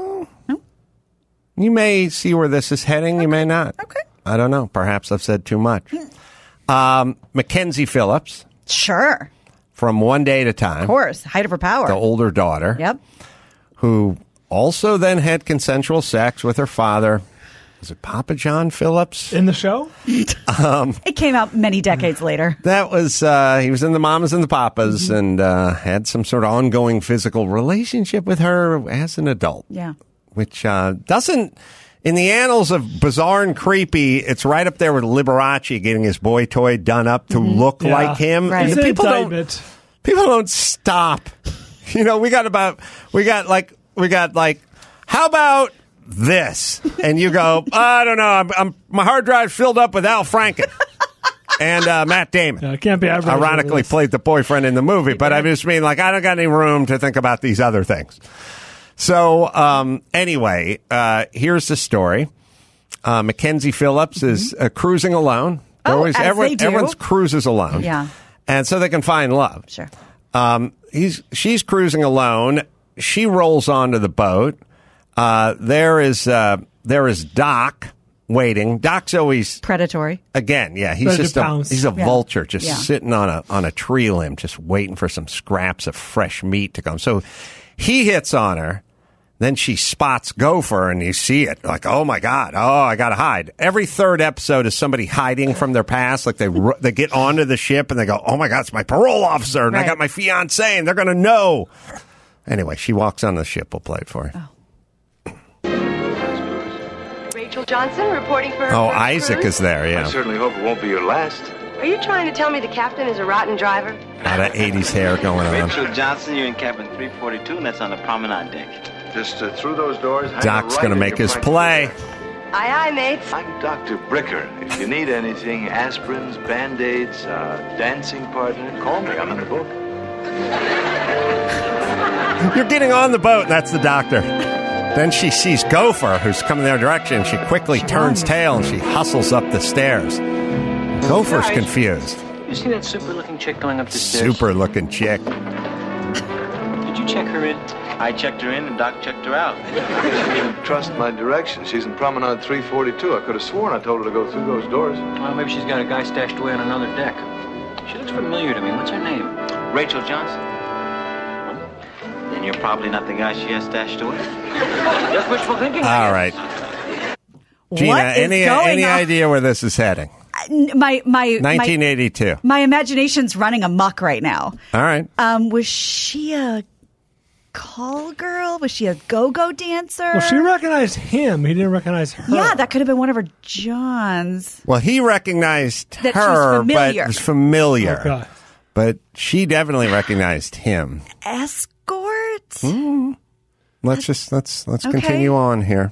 you may see where this is heading, you may not. Okay. I don't know. Perhaps I've said too much. Mackenzie Phillips Sure. from One Day at a Time, Of course. Height of her power. the older daughter. Yep. Who also then had consensual sex with her father. Was it Papa John Phillips? In the show? It came out many decades later. That was, he was in the Mamas and the Papas and had some sort of ongoing physical relationship with her as an adult. Yeah. Which doesn't, in the annals of bizarre and creepy, it's right up there with Liberace getting his boy toy done up to look Yeah. like him. Right. And It's an people don't indictment. People don't stop. We got like, how about this? And you go, I don't know. My hard drive's filled up with Al Franken. And Matt Damon. It can't be outrageous. Ironically played the boyfriend in the movie, but I just mean, like, I don't got any room to think about these other things. So, anyway, here's the story. Mackenzie Phillips is cruising alone. As they do. Everyone's cruises alone. Yeah. And so they can find love. Sure. She's cruising alone. She rolls onto the boat. There is Doc waiting. Doc's always predatory. Again, yeah, he's Ready just to pounce. he's a vulture, just Yeah. sitting on a tree limb, just waiting for some scraps of fresh meat to come. So he hits on her. Then she spots Gopher, and you see it. Like, oh, my God. Oh, I got to hide. Every third episode is somebody hiding from their past. Like, they get onto the ship, and they go, oh, my God, it's my parole officer, and I got my fiancé, and they're going to know. Anyway, she walks on the ship. We'll play it for you. Rachel Johnson reporting for her Oh, first Isaac cruise? is there, yeah. I certainly hope it won't be your last. Are you trying to tell me the captain is a rotten driver? A lot of 80s hair going on. Rachel Johnson, you're in cabin 342, and that's on the promenade deck. Just through those doors. Doc's going to make his play. Aye, aye, mates. I'm Dr. Bricker. If you need anything, aspirins, Band-Aids, dancing partner, call me. I'm in the book. You're getting on the boat, and that's the doctor. Then she sees Gopher, who's coming their direction. She quickly turns tail, and she hustles up the stairs. Gopher's confused. You see that super-looking chick going up the stairs? Super-looking chick. Did you check her in? I checked her in, and Doc checked her out. She didn't trust my direction. She's in Promenade 342. I could have sworn I told her to go through those doors. Well, maybe she's got a guy stashed away on another deck. She looks familiar to me. What's her name? Rachel Johnson. Then you're probably not the guy she has stashed away. Just wishful thinking. All right. Gina, What is any going on? idea where this is heading? My 1982. My imagination's running amok right now. All right. Was she a call girl? Was she a go-go dancer? Well, she recognized him. He didn't recognize her. Yeah, that could have been one of her Johns. Well, he recognized That she's her, but familiar. was familiar. Okay. But she definitely recognized him. Escort? Let's continue on here.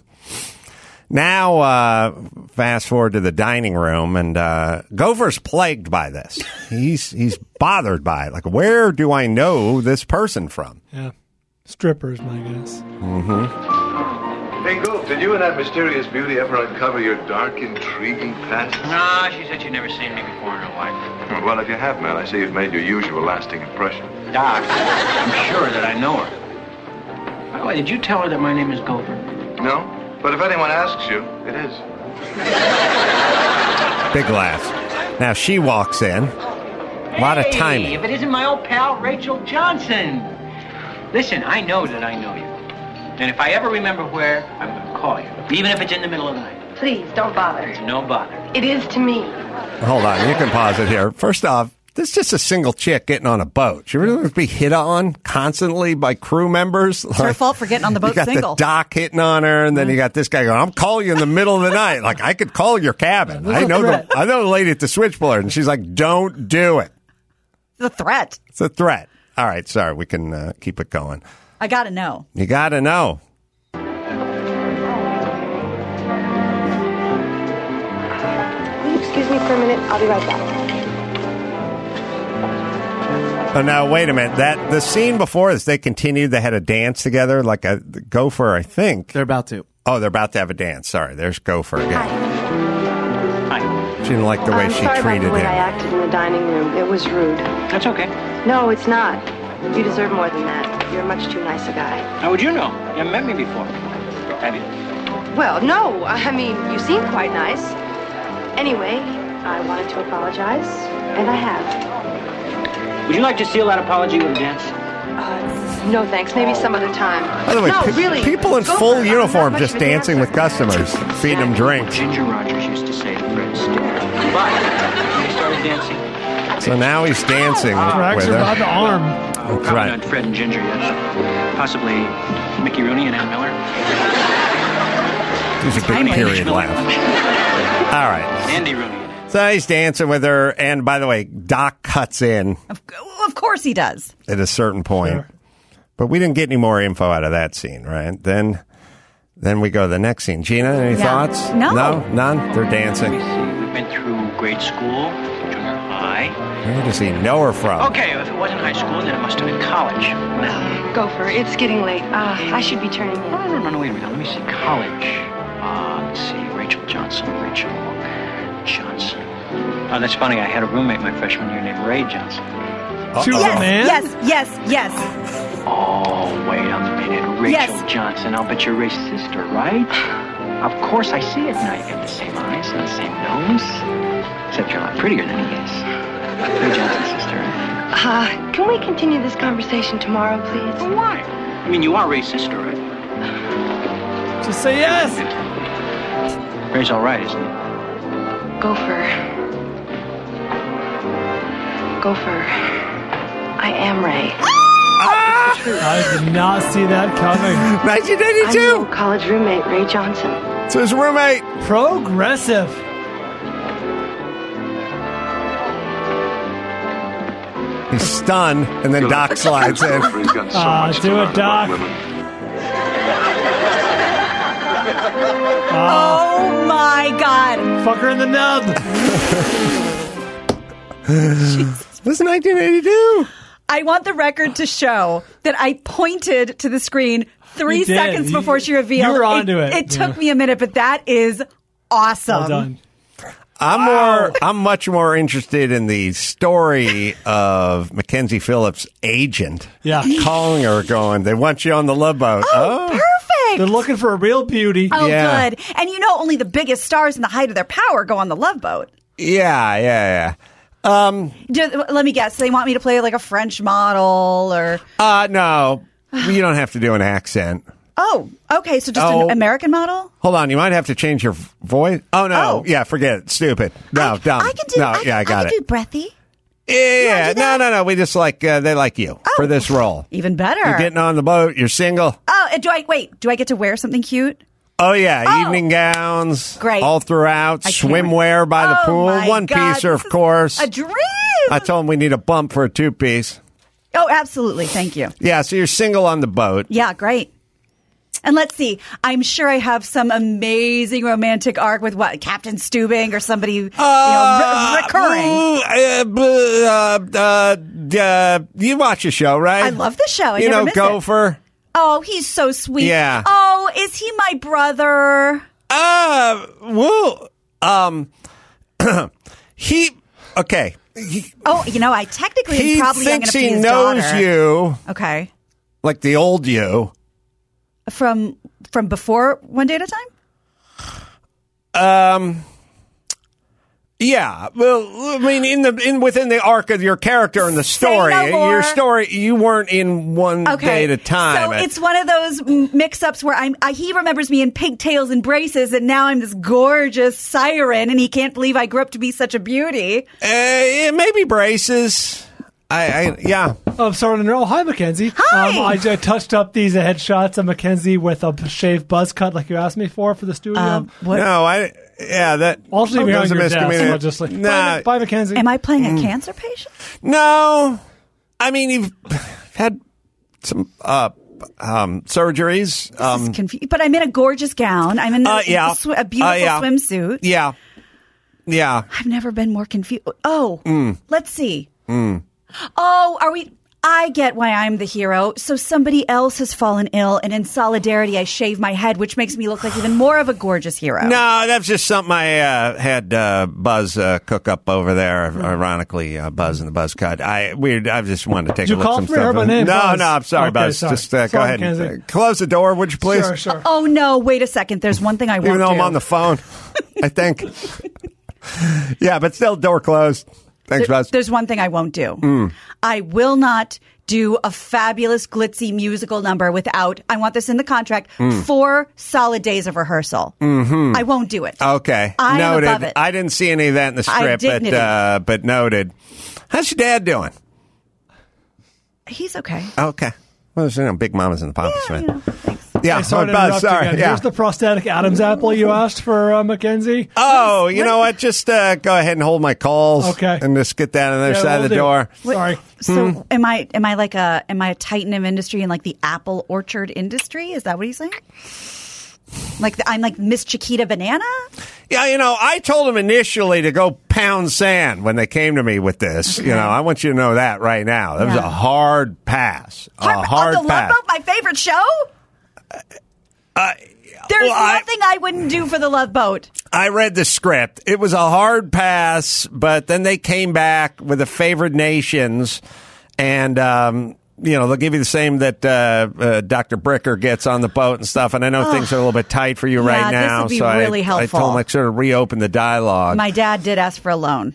Now, fast forward to the dining room, and Gopher's plagued by this. He's bothered by it. Like, where do I know this person from? Yeah. Strippers, my guess. Hey, Goof, did you and that mysterious beauty ever uncover your dark, intriguing past? No, she said she'd never seen me before in her life. Well, if you have, man, I see you've made your usual lasting impression. Doc, I'm sure that I know her. By the way, did you tell her that my name is Gopher? No? But if anyone asks you, it is. Big laugh. Now she walks in. A lot of timing. If it isn't my old pal, Rachel Johnson. Listen, I know that I know you. And if I ever remember where, I'm going to call you. Even if it's in the middle of the night. Please, don't bother. There's no bother. It is to me. Hold on, you can pause it here. First off, this is just a single chick getting on a boat. She really wants to be hit on constantly by crew members. It's her fault for getting on the boat You got single. the doc hitting on her, and then you got this guy going, I'm calling you in the middle of the night. Like, I could call your cabin. I know the lady at the switchboard, and she's like, don't do it. It's a threat. It's a threat. All right, sorry, we can keep it going. I got to know. You got to know. Will you excuse me for a minute? I'll be right back. Oh, now, wait a minute. The scene before this, they continued. They had a dance together, like a Gopher, I think. They're about to. Oh, they're about to have a dance. Sorry, there's Gopher again. Hi. She didn't like the way she sorry treated about the way I him. acted in the dining room. It was rude. That's okay. No, it's not. You deserve more than that. You're much too nice a guy. How would you know? You haven't met me before. Have you? Well, no. I mean, you seem quite nice. Anyway, I wanted to apologize, and I have. Would you like to seal that apology with a dance? No, thanks. Maybe some other time. By the way, no, really. people in Gopher, full I'm uniform not much just of a dancing dancer. with customers, feeding them drinks. Ginger Rogers used to say to Fred Astaire. But when he started dancing, So now he's dancing Drags with her by the her. arm. That's probably right. not Fred and Ginger yet. Possibly Mickey Rooney and Ann Miller. He's a big Timely. period laugh. All right. Andy Rooney. So he's dancing with her. And by the way, Doc cuts in Of course he does. at a certain point. Sure. But we didn't get any more info out of that scene, right? Then we go to the next scene. Gina, any Yeah. thoughts? No. None? They're dancing. went through grade school, junior high. Where does he know her from? Okay, if it wasn't high school, then it must have been college. Gopher, it's getting late. I should be turning in. No, wait a minute. Let me see. College. Let's see. Rachel Johnson. That's funny. I had a roommate my freshman year named Ray Johnson. She was a man? Yes. Oh, wait a minute. Rachel Johnson. I'll bet you're Ray's sister, right? Of course I see it now. You got the same eyes and the same nose. Except you're a lot prettier than he is. Ray Johnson's sister. Can we continue this conversation tomorrow, please? Well, why? I mean, you are Ray's sister, right? Just say yes. Ray's all right, isn't he? Gopher, I am Ray. I did not see that coming. 1982. I'm your college roommate, Ray Johnson. So his roommate. Progressive. He's stunned, and then Doc slides in. Do it, Doc. Oh my God. Fuck her in the nub. This is 1982. I want the record to show that I pointed to the screen 3 seconds before she revealed. You were onto it. It took me a minute, but that is awesome. Well done. I'm much more interested in the story of Mackenzie Phillips' agent. Yeah. Calling her going, they want you on the Love Boat. Oh, perfect. They're looking for a real beauty. Oh, good. And only the biggest stars in the height of their power go on the Love Boat. Yeah. Let me guess. They want me to play like a French model or... No. You don't have to do an accent. Oh, okay. So just an American model? Hold on. You might have to change your voice. Oh, no. Oh. Yeah, forget it. Stupid. No, dumb. I can do... No, I got it. I can do breathy. Yeah. No. We just they like you for this role. Even better. You're getting on the boat. You're single. Oh, do I get to wear something cute? Oh, yeah. Evening gowns. Great. All throughout. Swimwear by the pool. One-piecer, of course. A dream. I told him we need a bump for a two-piece. Oh, absolutely. Thank you. Yeah, so you're single on the boat. Yeah, great. And let's see. I'm sure I have some amazing romantic arc with Captain Stubing or somebody recurring. You watch the show, right? I love the show. I you never know miss Gopher? It. Oh, he's so sweet. Yeah. Oh, is he my brother? Okay. I technically am probably thinks going to be he his knows daughter. you. Okay. Like the old you. From before One Day at a Time? Yeah. Well, I mean, within the arc of your character and the story, your story, you weren't in One Day at a Time. So it's one of those mix-ups where he remembers me in pigtails and braces, and now I'm this gorgeous siren, and he can't believe I grew up to be such a beauty. Maybe braces. Yeah. Oh, sorry. Hi, Mackenzie. Hi. I touched up these headshots of Mackenzie with a shaved buzz cut like you asked me for the studio. No, that also was a miscommunication. Bye, Mackenzie. Am I playing a cancer patient? No. I mean, you've had some surgeries. This is confusing. But I'm in a gorgeous gown. I'm in a beautiful swimsuit. Yeah. I've never been more confused. Oh, let's see. Oh, I get why I'm the hero. So somebody else has fallen ill, and in solidarity, I shave my head, which makes me look like even more of a gorgeous hero. No, that's just something I had Buzz cook up over there. Ironically, Buzz and the Buzz Cut. I just wanted to take a look at some stuff. My name, no, Buzz? no, I'm sorry, Buzz. Sorry. Just go ahead and close the door, would you please? Sure. Oh no! Wait a second. There's one thing I won't do. Even though I'm on the phone, I think. Yeah, but still, door closed. Thanks, Buzz. There's one thing I won't do. I will not do a fabulous, glitzy musical number without, I want this in the contract, 4 solid days of rehearsal. Mm-hmm. I won't do it. Okay. I noted. am above it. I didn't see any of that in the script, but noted. How's your dad doing? He's okay. Okay. Well, Big Mama's in the Papa's, man. Thanks. Yeah, Buzz, sorry. Yeah. Here's the prosthetic Adam's apple you asked for, Mackenzie. Oh, you know what? Just go ahead and hold my calls. Okay. And just get down on the other side of the door. Sorry. So am I a titan of industry in like the apple orchard industry? Is that what he's saying? I'm like Miss Chiquita Banana? Yeah, I told them initially to go pound sand when they came to me with this. Okay. I want you to know that right now. That was a hard pass. A hard on the pass. Love Boat, my favorite show? There's nothing I wouldn't do for the Love Boat. I read the script. It was a hard pass, but then they came back with the favored nations, and they'll give you the same that Dr. Bricker gets on the boat and stuff. And I know things are a little bit tight for you right now, this would be so really helpful. I told him I sort of reopen the dialogue. My dad did ask for a loan.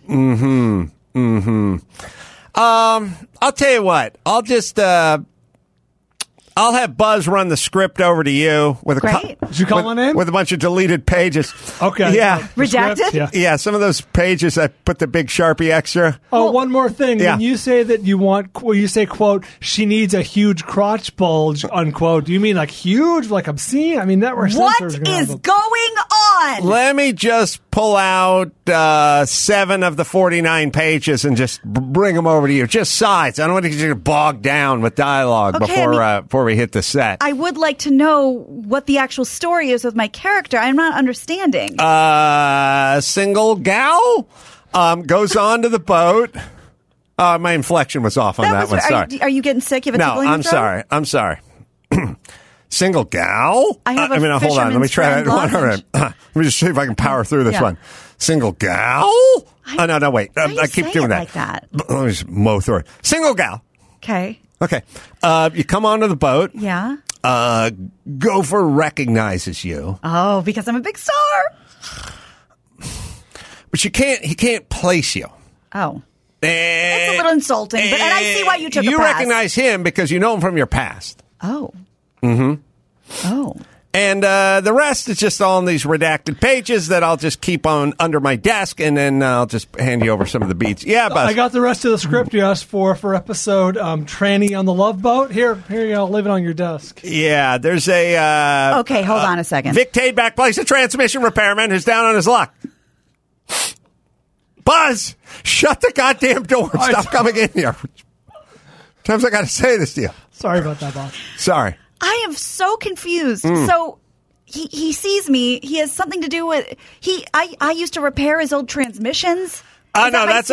I'll tell you what. I'll just. I'll have Buzz run the script over to you with Did you call my name? With a bunch of deleted pages. Okay. Yeah. Redacted? Yeah, some of those pages I put the big Sharpie extra. Oh, one more thing. Yeah. When you say that you say, quote, she needs a huge crotch bulge, unquote, do you mean like huge, like obscene? I mean, network What censors are is gonna going on? Let me just pull out 7 of the 49 pages and just bring them over to you. Just sides. I don't want to get you bogged down with dialogue before we hit the set. I would like to know what the actual story is with my character. I'm not understanding. A single gal goes onto the boat. My inflection was off on that one. Sorry. Are you getting sick? You have a tickle in your throat? I'm sorry. Single gal? I have a hold on. Let me try that one. Let me just see if I can power through this one. Single gal? No, wait. I keep doing that. Like that. Let me just mow through it. Single gal. Okay. Okay. You come onto the boat. Yeah. Gopher recognizes you. Oh, because I'm a big star. But he can't place you. Oh. It's a little insulting, and I see why you took a pass. You recognize him because you know him from your past. Oh. Mm-hmm. Oh. And the rest is just all in these redacted pages that I'll just keep on under my desk, and then I'll just hand you over some of the beats. Yeah, Buzz. I got the rest of the script you asked for episode Tranny on the Love Boat. Here you go. Leave it on your desk. Yeah, there's a... okay, hold on a second. Vic Tadeback plays a transmission repairman who's down on his luck. Buzz, shut the goddamn door and stop coming in here. Times I got to say this to you. Sorry about that, boss. Sorry. I am so confused. So he sees me. He has something to do with I used to repair his old transmissions. No, that's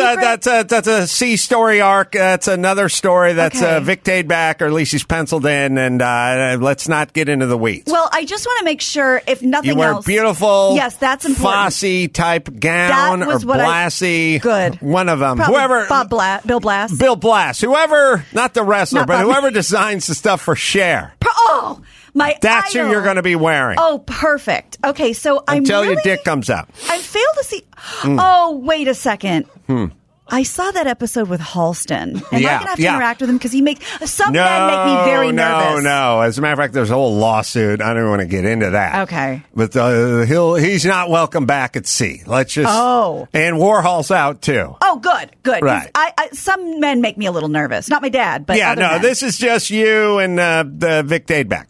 a C story arc. That's another story that's Vic Tadeback, or at least he's penciled in, and let's not get into the weeds. Well, I just want to make sure, if nothing else. You wear beautiful, yes, that's important. Fosse type gown, or Blassie. Good. One of them. Probably Whoever. Bill Blass. Bill Blass. Whoever, not the wrestler, but whoever designs the stuff for Cher. Oh, that's idol. Who you're going to be wearing. Oh, perfect. Okay, so until your dick comes out. I fail to see. Oh, wait a second. I saw that episode with Halston. Am I going to have to interact with him because he makes some men make me very nervous? No. As a matter of fact, there's a whole lawsuit. I don't want to get into that. Okay, but he's not welcome back at sea. Let's just. And Warhol's out too. Oh, good. Right. Some men make me a little nervous. Not my dad, but yeah. other men. This is just you and the Vic Tadeback.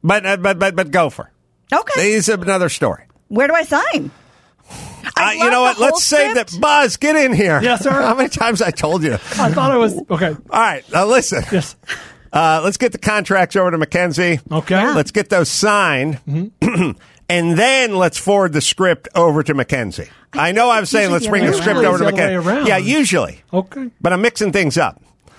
But Gopher. Okay. This is another story. Where do I sign? You know what? Let's save that. Buzz, get in here. Yes, sir. How many times I told you? I thought it was okay. All right, now listen. Yes. Let's get the contracts over to Mackenzie. Okay. Yeah. Let's get those signed. Mm-hmm. And then let's forward the script over to Mackenzie. I know I'm saying let's bring the script over to Mackenzie. Yeah, usually. Okay. But I'm mixing things up.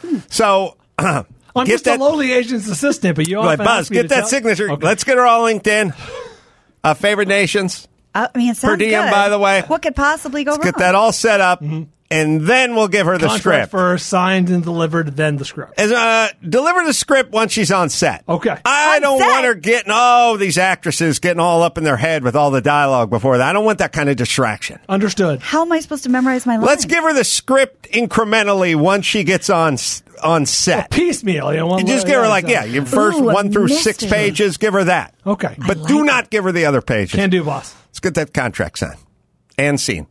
So I'm just a lowly agent's assistant, but you often Buzz, get that signature. Okay. Let's get her all linked in. Favorite nations. I mean, it sounds per diem, good. by the way. What could possibly go wrong? Let's get that all set up, and then we'll give her the script. First, signed and delivered, then the script. Deliver the script once she's on set. Okay. I don't want her getting, these actresses getting all up in their head with all the dialogue before that. I don't want that kind of distraction. Understood. How am I supposed to memorize my lines? Let's give her the script incrementally once she gets on set. Piecemeal. You just give her your first 1 through 6 pages, give her that. Okay. But do not give her the other pages. Can do, boss. Let's get that contract signed and seen.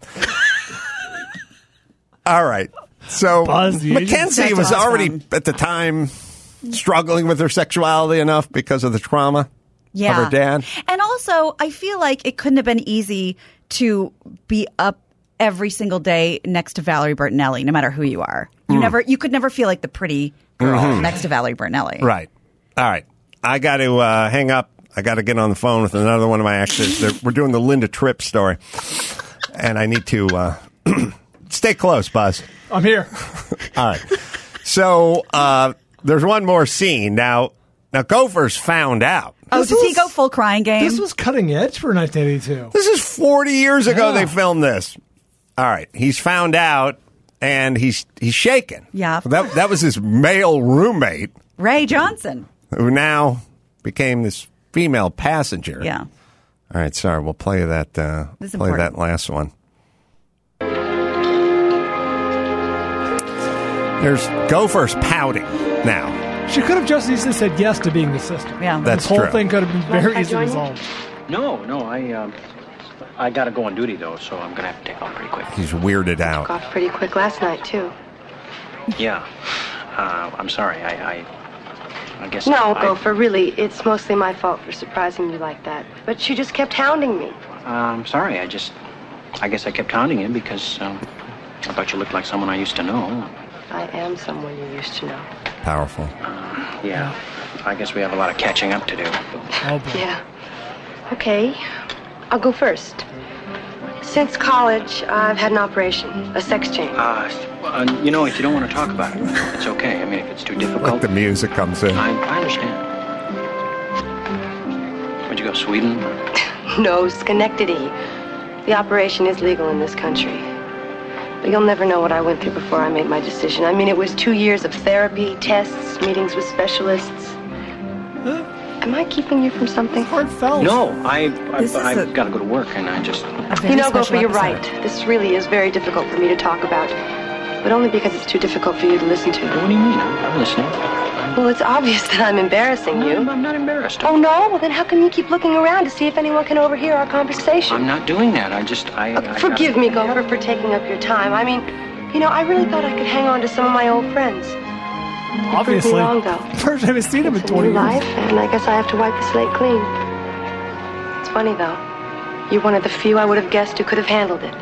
All right. So Mackenzie was already at the time struggling with her sexuality enough because of the trauma of her dad. And also, I feel like it couldn't have been easy to be up every single day next to Valerie Bertinelli, no matter who you are. You could never feel like the pretty girl next to Valerie Bertinelli. Right. All right. I got to hang up. I got to get on the phone with another one of my exes. We're doing the Linda Tripp story, and I need to stay close, Buzz. I'm here. All right. So there's one more scene. Now Gopher's found out. Oh, does he go full crying game? This was cutting edge for 1982. This is 40 years ago they filmed this. All right. He's found out, and he's shaken. Yeah. That was his male roommate. Ray Johnson. Who now became this female passenger. Yeah. All right, sorry. We'll play that. Play that last one. There's Gopher's pouting now. She could have just easily said yes to being the sister. Yeah, that's this whole true. thing could have been very easily resolved. No, I got to go on duty, though, so I'm going to have to take off pretty quick. He's weirded out. Got off pretty quick last night, too. Yeah. I'm sorry. I guess... No, Gopher, really, it's mostly my fault for surprising you like that. But she just kept hounding me. I'm sorry. I guess I kept hounding you because I thought you looked like someone I used to know. I am someone you used to know. Powerful. Yeah. I guess we have a lot of catching up to do. Oh, boy. Yeah. Okay, I'll go first. Since college, I've had an operation, a sex change. If you don't want to talk about it, it's okay. I mean, if it's too difficult... Like the music comes in. I understand. Where'd you go, Sweden? No, Schenectady. The operation is legal in this country. But you'll never know what I went through before I made my decision. I mean, it was 2 years of therapy, tests, meetings with specialists. Am I keeping you from something? Heartfelt. No, I've got to go to work, and I just... Gopher, you're right. This really is very difficult for me to talk about. But only because it's too difficult for you to listen to. What do you mean? I'm listening. Well, it's obvious that I'm embarrassing you. I'm not embarrassed. Oh, no? Well, then how come you keep looking around to see if anyone can overhear our conversation? I'm not doing that. Forgive me, Gopher, for taking up your time. I mean, I really thought I could hang on to some of my old friends. Obviously. You proved me wrong, though. First time I've seen him in It's a 20 new years. life, and I guess I have to wipe the slate clean. It's funny, though. You're one of the few I would have guessed who could have handled it.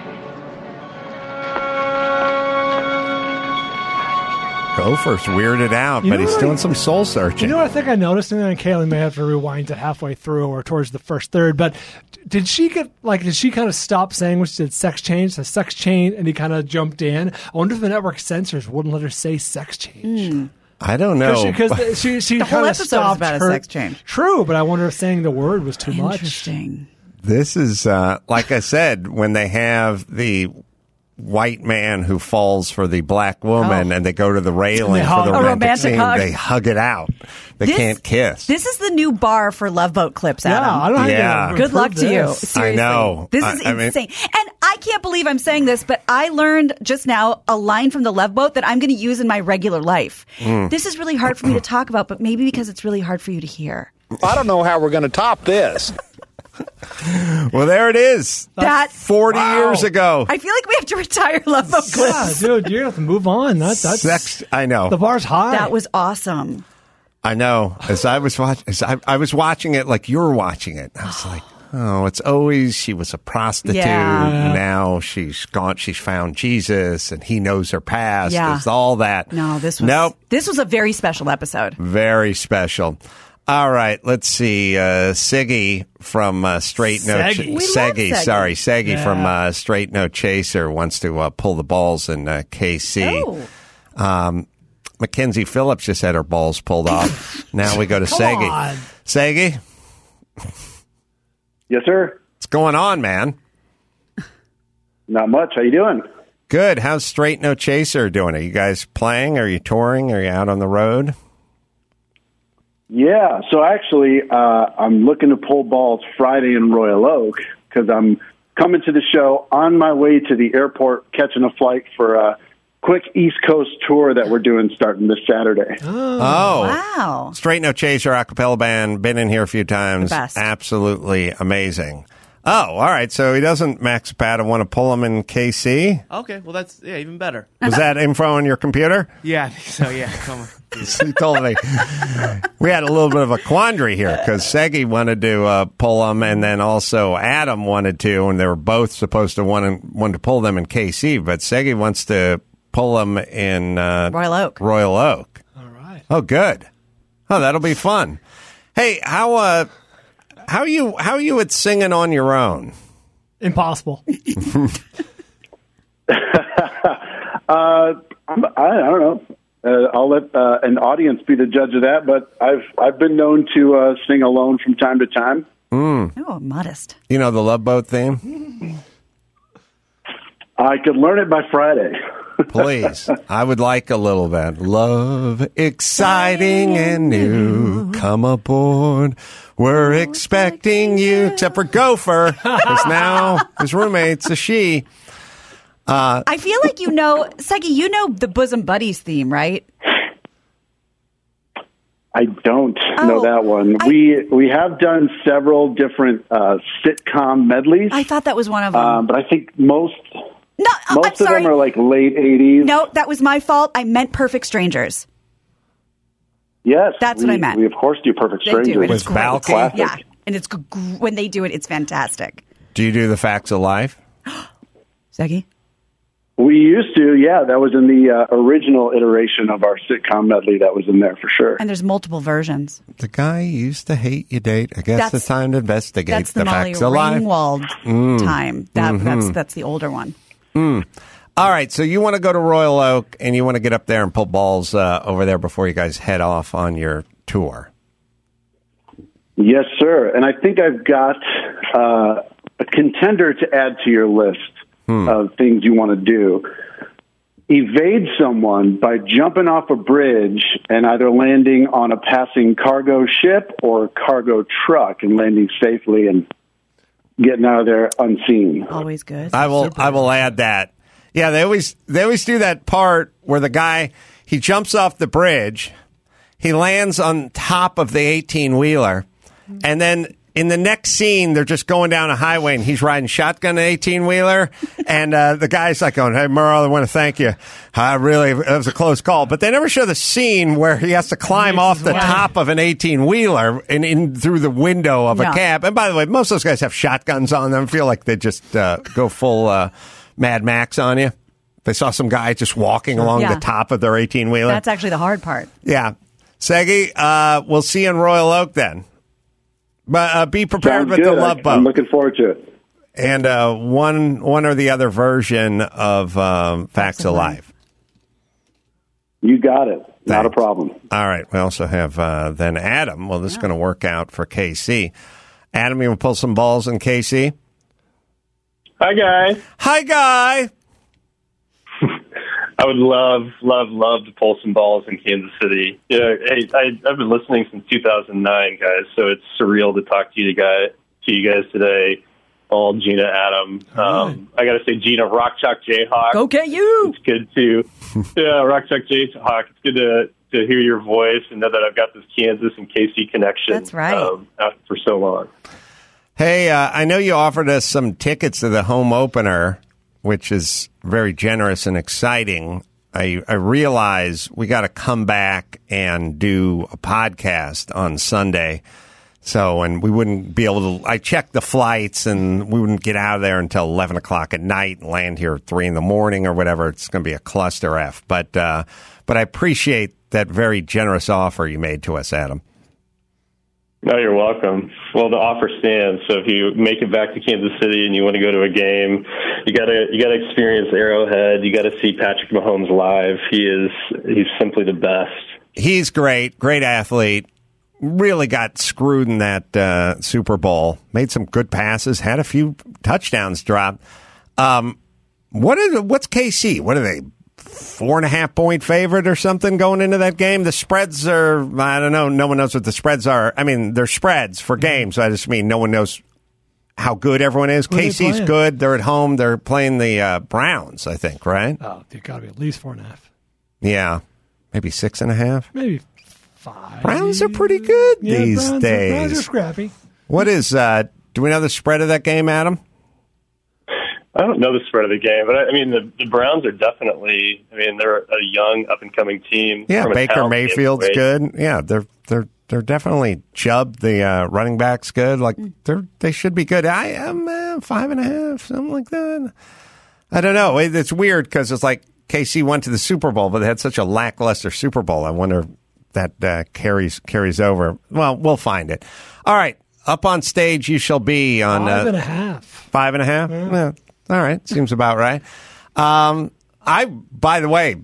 Gopher's weirded out, but he's doing some soul searching. You know what I think I noticed, and then Kaylee may have to rewind to halfway through or towards the first third, but did she kind of stop saying when she did sex change, the sex change, and he kind of jumped in? I wonder if the network censors wouldn't let her say sex change. I don't know. Because she the whole kind of episode is stopped about her a sex change. True, but I wonder if saying the word was too much. Interesting. This is, like I said, when they have the white man who falls for the black woman and they go to the railing for the romantic scene, they hug it out. They can't kiss. This is the new bar for Love Boat clips, Adam. I don't know. Good luck to you. Seriously. I know. This is insane. And I can't believe I'm saying this, but I learned just now a line from the Love Boat that I'm going to use in my regular life. This is really hard for me to talk about, but maybe because it's really hard for you to hear. I don't know how we're going to top this. Well, there it is. That's 40 years ago. I feel like we have to retire Love Boat clips. Yeah, dude, you have to move on. That's sex. I know. The bar's high. That was awesome. I know. As I was watching it like you're watching it. I was like, oh, it's always she was a prostitute. Yeah. Now she's gone. She's found Jesus, and he knows her past. Yeah. It's all that. No, this was a very special episode. Very special. All right, let's see. Siggy from Straight No Seggy from Straight No Chaser wants to pull the balls in KC. Mackenzie Phillips just had her balls pulled off. Now we go to Seggy. Seggy? Yes, sir. What's going on, man? Not much. How you doing? Good. How's Straight No Chaser doing? Are you guys playing? Are you touring? Are you out on the road? Yeah, so actually, I'm looking to pull balls Friday in Royal Oak because I'm coming to the show on my way to the airport, catching a flight for a quick East Coast tour that we're doing starting this Saturday. Oh, wow. Straight No Chaser acapella band, been in here a few times. The best. Absolutely amazing. Oh, all right. So he doesn't, Max Pata, want to pull him in KC? Okay, well, that's even better. Was that info on your computer? Yeah, I think so, yeah. Come on. He told me. We had a little bit of a quandary here because Seggy wanted to pull them, and then also Adam wanted to, and they were both supposed to want to pull them in KC, but Seggy wants to pull them in Royal Oak. Royal Oak. All right. Oh, good. Oh, that'll be fun. Hey, how How are you at singing on your own? Impossible. I don't know. I'll let an audience be the judge of that. But I've been known to sing alone from time to time. Oh, modest. You know the Love Boat theme? I could learn it by Friday. Please. I would like a little bit. Love, exciting and new. Come aboard. We're expecting you. Except for Gopher, because now his roommate's a she. I feel like Seggy, you know the Bosom Buddies theme, right? I don't know that one. We have done several different sitcom medleys. I thought that was one of them. But I think most of them are like late 80s. No, that was my fault. I meant Perfect Strangers. Yes. That's what I meant. We, of course, do Perfect They Strangers. do it. It's great. Classic. Yeah, and it's when they do it, it's fantastic. Do you do the Facts of Life? Seggy? We used to, yeah. That was in the original iteration of our sitcom medley. That was in there for sure. And there's multiple versions. The guy you used to hate you date. I guess it's time to investigate. That's the Molly Facts of Life. Ringwald time. That's the older one. All right, so you want to go to Royal Oak and you want to get up there and pull balls over there before you guys head off on your tour. Yes, sir. And I think I've got a contender to add to your list of things you want to do. Evade someone by jumping off a bridge and either landing on a passing cargo ship or cargo truck and landing safely and getting out of there unseen. Always good. I will add that. Yeah, they always do that part where the guy, he jumps off the bridge, he lands on top of the 18-wheeler, and then in the next scene, they're just going down a highway, and he's riding shotgun an 18-wheeler, and the guy's like going, "Hey, Merle, I want to thank you. It was a close call." But they never show the scene where he has to climb off the top of an 18-wheeler and in through the window of a cab. And by the way, most of those guys have shotguns on them. I feel like they just go full Mad Max on you. They saw some guy just walking along the top of their 18-wheeler. That's actually the hard part. Yeah. Seggy, we'll see you in Royal Oak then. But be prepared with the Love Boat. I'm looking forward to it. And one or the other version of Facts of Life. You got it. Not a problem. All right. We also have then Adam. Well, this is going to work out for KC. Adam, you want to pull some balls in KC? Hi, Guy. Hi, Guy. I would love to pull some balls in Kansas City. Yeah, hey, I've been listening since 2009, guys, so it's surreal to talk to you guys today. All Gina, Adam. I got to say, Gina, Rock Chalk Jayhawk. Go get you. It's good to, Rock Chalk Jayhawk. It's good to hear your voice and know that I've got this Kansas and KC connection. That's right. For so long. Hey, I know you offered us some tickets to the home opener, which is very generous and exciting. I realize we got to come back and do a podcast on Sunday. And we wouldn't be able to, I checked the flights and we wouldn't get out of there until 11 o'clock at night and land here at 3 in the morning or whatever. It's going to be a cluster F. But I appreciate that very generous offer you made to us, Adam. No, you're welcome. Well, the offer stands. So if you make it back to Kansas City and you want to go to a game, you gotta experience Arrowhead. You got to see Patrick Mahomes live. He's simply the best. He's great athlete. Really got screwed in that Super Bowl. Made some good passes. Had a few touchdowns dropped. What's KC? What are they? 4.5-point favorite or something going into that game. The spreads are, I don't know. No one knows what the spreads are. I mean, they're spreads for games. I just mean no one knows how good everyone is. KC's good. They're at home. They're playing the Browns, I think, right? Oh, they've got to be at least 4.5. Yeah. Maybe 6.5. Maybe 5. Browns are pretty good these days. Browns are scrappy. What is, do we know the spread of that game, Adam? I don't know the spread of the game, but I mean, the Browns are definitely, they're a young, up-and-coming team. Yeah, Baker Mayfield's good. Yeah, they're definitely Chubb, the running back's good. Like, they should be good. I am 5.5, something like that. I don't know. It's weird because it's like KC went to the Super Bowl, but they had such a lackluster Super Bowl. I wonder if that carries over. Well, we'll find it. All right. Up on Stage You Shall Be on 5.5. 5.5? Yeah. All right. Seems about right. By the way,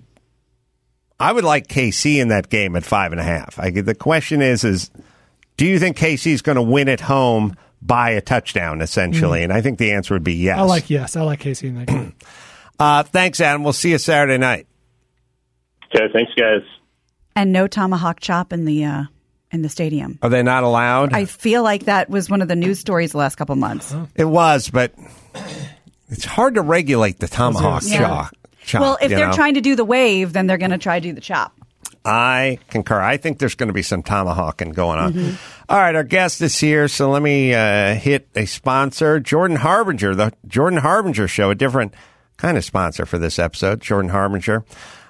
I would like KC in that game at 5.5. The question is do you think KC's going to win at home by a touchdown, essentially? And I think the answer would be yes. I like KC in that game. Thanks, Adam. We'll see you Saturday night. Okay, thanks, guys. And no tomahawk chop in the stadium. Are they not allowed? I feel like that was one of the news stories the last couple months. It was, but it's hard to regulate the tomahawk chop. Well, if they're trying to do the wave, then they're going to try to do the chop. I concur. I think there's going to be some tomahawking going on. Mm-hmm. All right, our guest is here, so let me hit a sponsor, Jordan Harbinger, the Jordan Harbinger Show, a different kind of sponsor for this episode, Jordan Harbinger.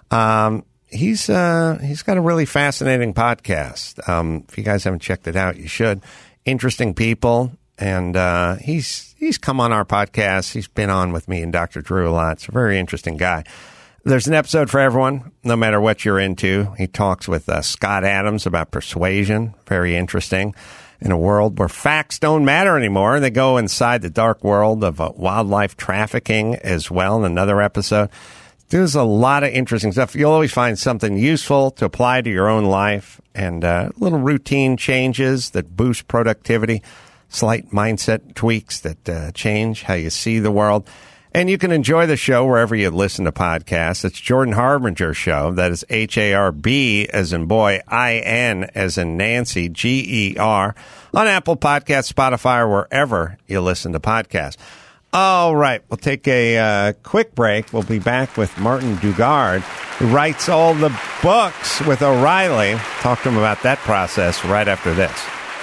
He's got a really fascinating podcast. If you guys haven't checked it out, you should. Interesting people, and he's come on our podcast. He's been on with me and Dr. Drew a lot. It's a very interesting guy. There's an episode for everyone, no matter what you're into. He talks with Scott Adams about persuasion. Very interesting. In a world where facts don't matter anymore, they go inside the dark world of wildlife trafficking as well in another episode. There's a lot of interesting stuff. You'll always find something useful to apply to your own life, and little routine changes that boost productivity, slight mindset tweaks that change how you see the world. And you can enjoy the show wherever you listen to podcasts. It's Jordan Harbinger Show. That is HARB as in boy, IN as in Nancy, GER, on Apple Podcasts, Spotify, or wherever you listen to podcasts. All right, we'll take a quick break. We'll be back with Martin Dugard, who writes all the books with O'Reilly. Talk to him about that process right after this.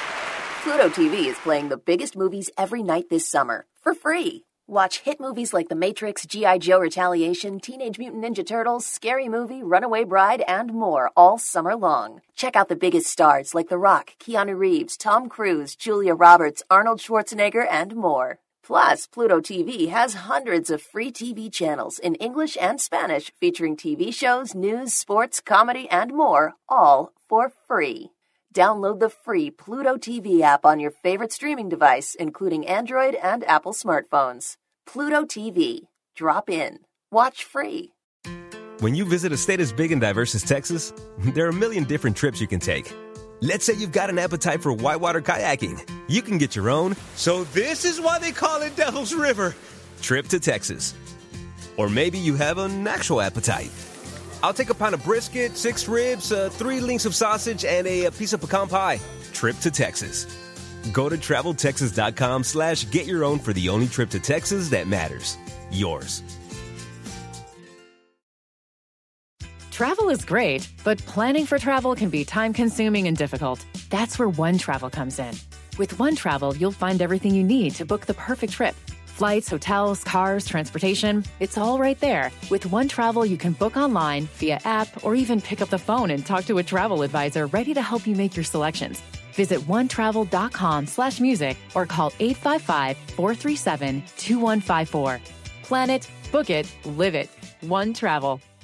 Pluto TV is playing the biggest movies every night this summer for free. Watch hit movies like The Matrix, G.I. Joe Retaliation, Teenage Mutant Ninja Turtles, Scary Movie, Runaway Bride, and more all summer long. Check out the biggest stars like The Rock, Keanu Reeves, Tom Cruise, Julia Roberts, Arnold Schwarzenegger, and more. Plus, Pluto TV has hundreds of free TV channels in English and Spanish featuring TV shows, news, sports, comedy, and more, all for free. Download the free Pluto TV app on your favorite streaming device, including Android and Apple smartphones. Pluto TV. Drop in. Watch free. When you visit a state as big and diverse as Texas, there are a million different trips you can take. Let's say you've got an appetite for whitewater kayaking. You can get your own. So this is why they call it Devil's River. Trip to Texas. Or maybe you have an actual appetite. I'll take a pound of brisket, 6 ribs, 3 links of sausage, and a piece of pecan pie. Trip to Texas. Go to TravelTexas.com/get-your-own for the only trip to Texas that matters. Yours. Travel is great, but planning for travel can be time-consuming and difficult. That's where OneTravel comes in. With OneTravel, you'll find everything you need to book the perfect trip. Flights, hotels, cars, transportation, it's all right there. With OneTravel, you can book online, via app, or even pick up the phone and talk to a travel advisor ready to help you make your selections. Visit onetravel.com/music or call 855-437-2154. Plan it, book it, live it. OneTravel.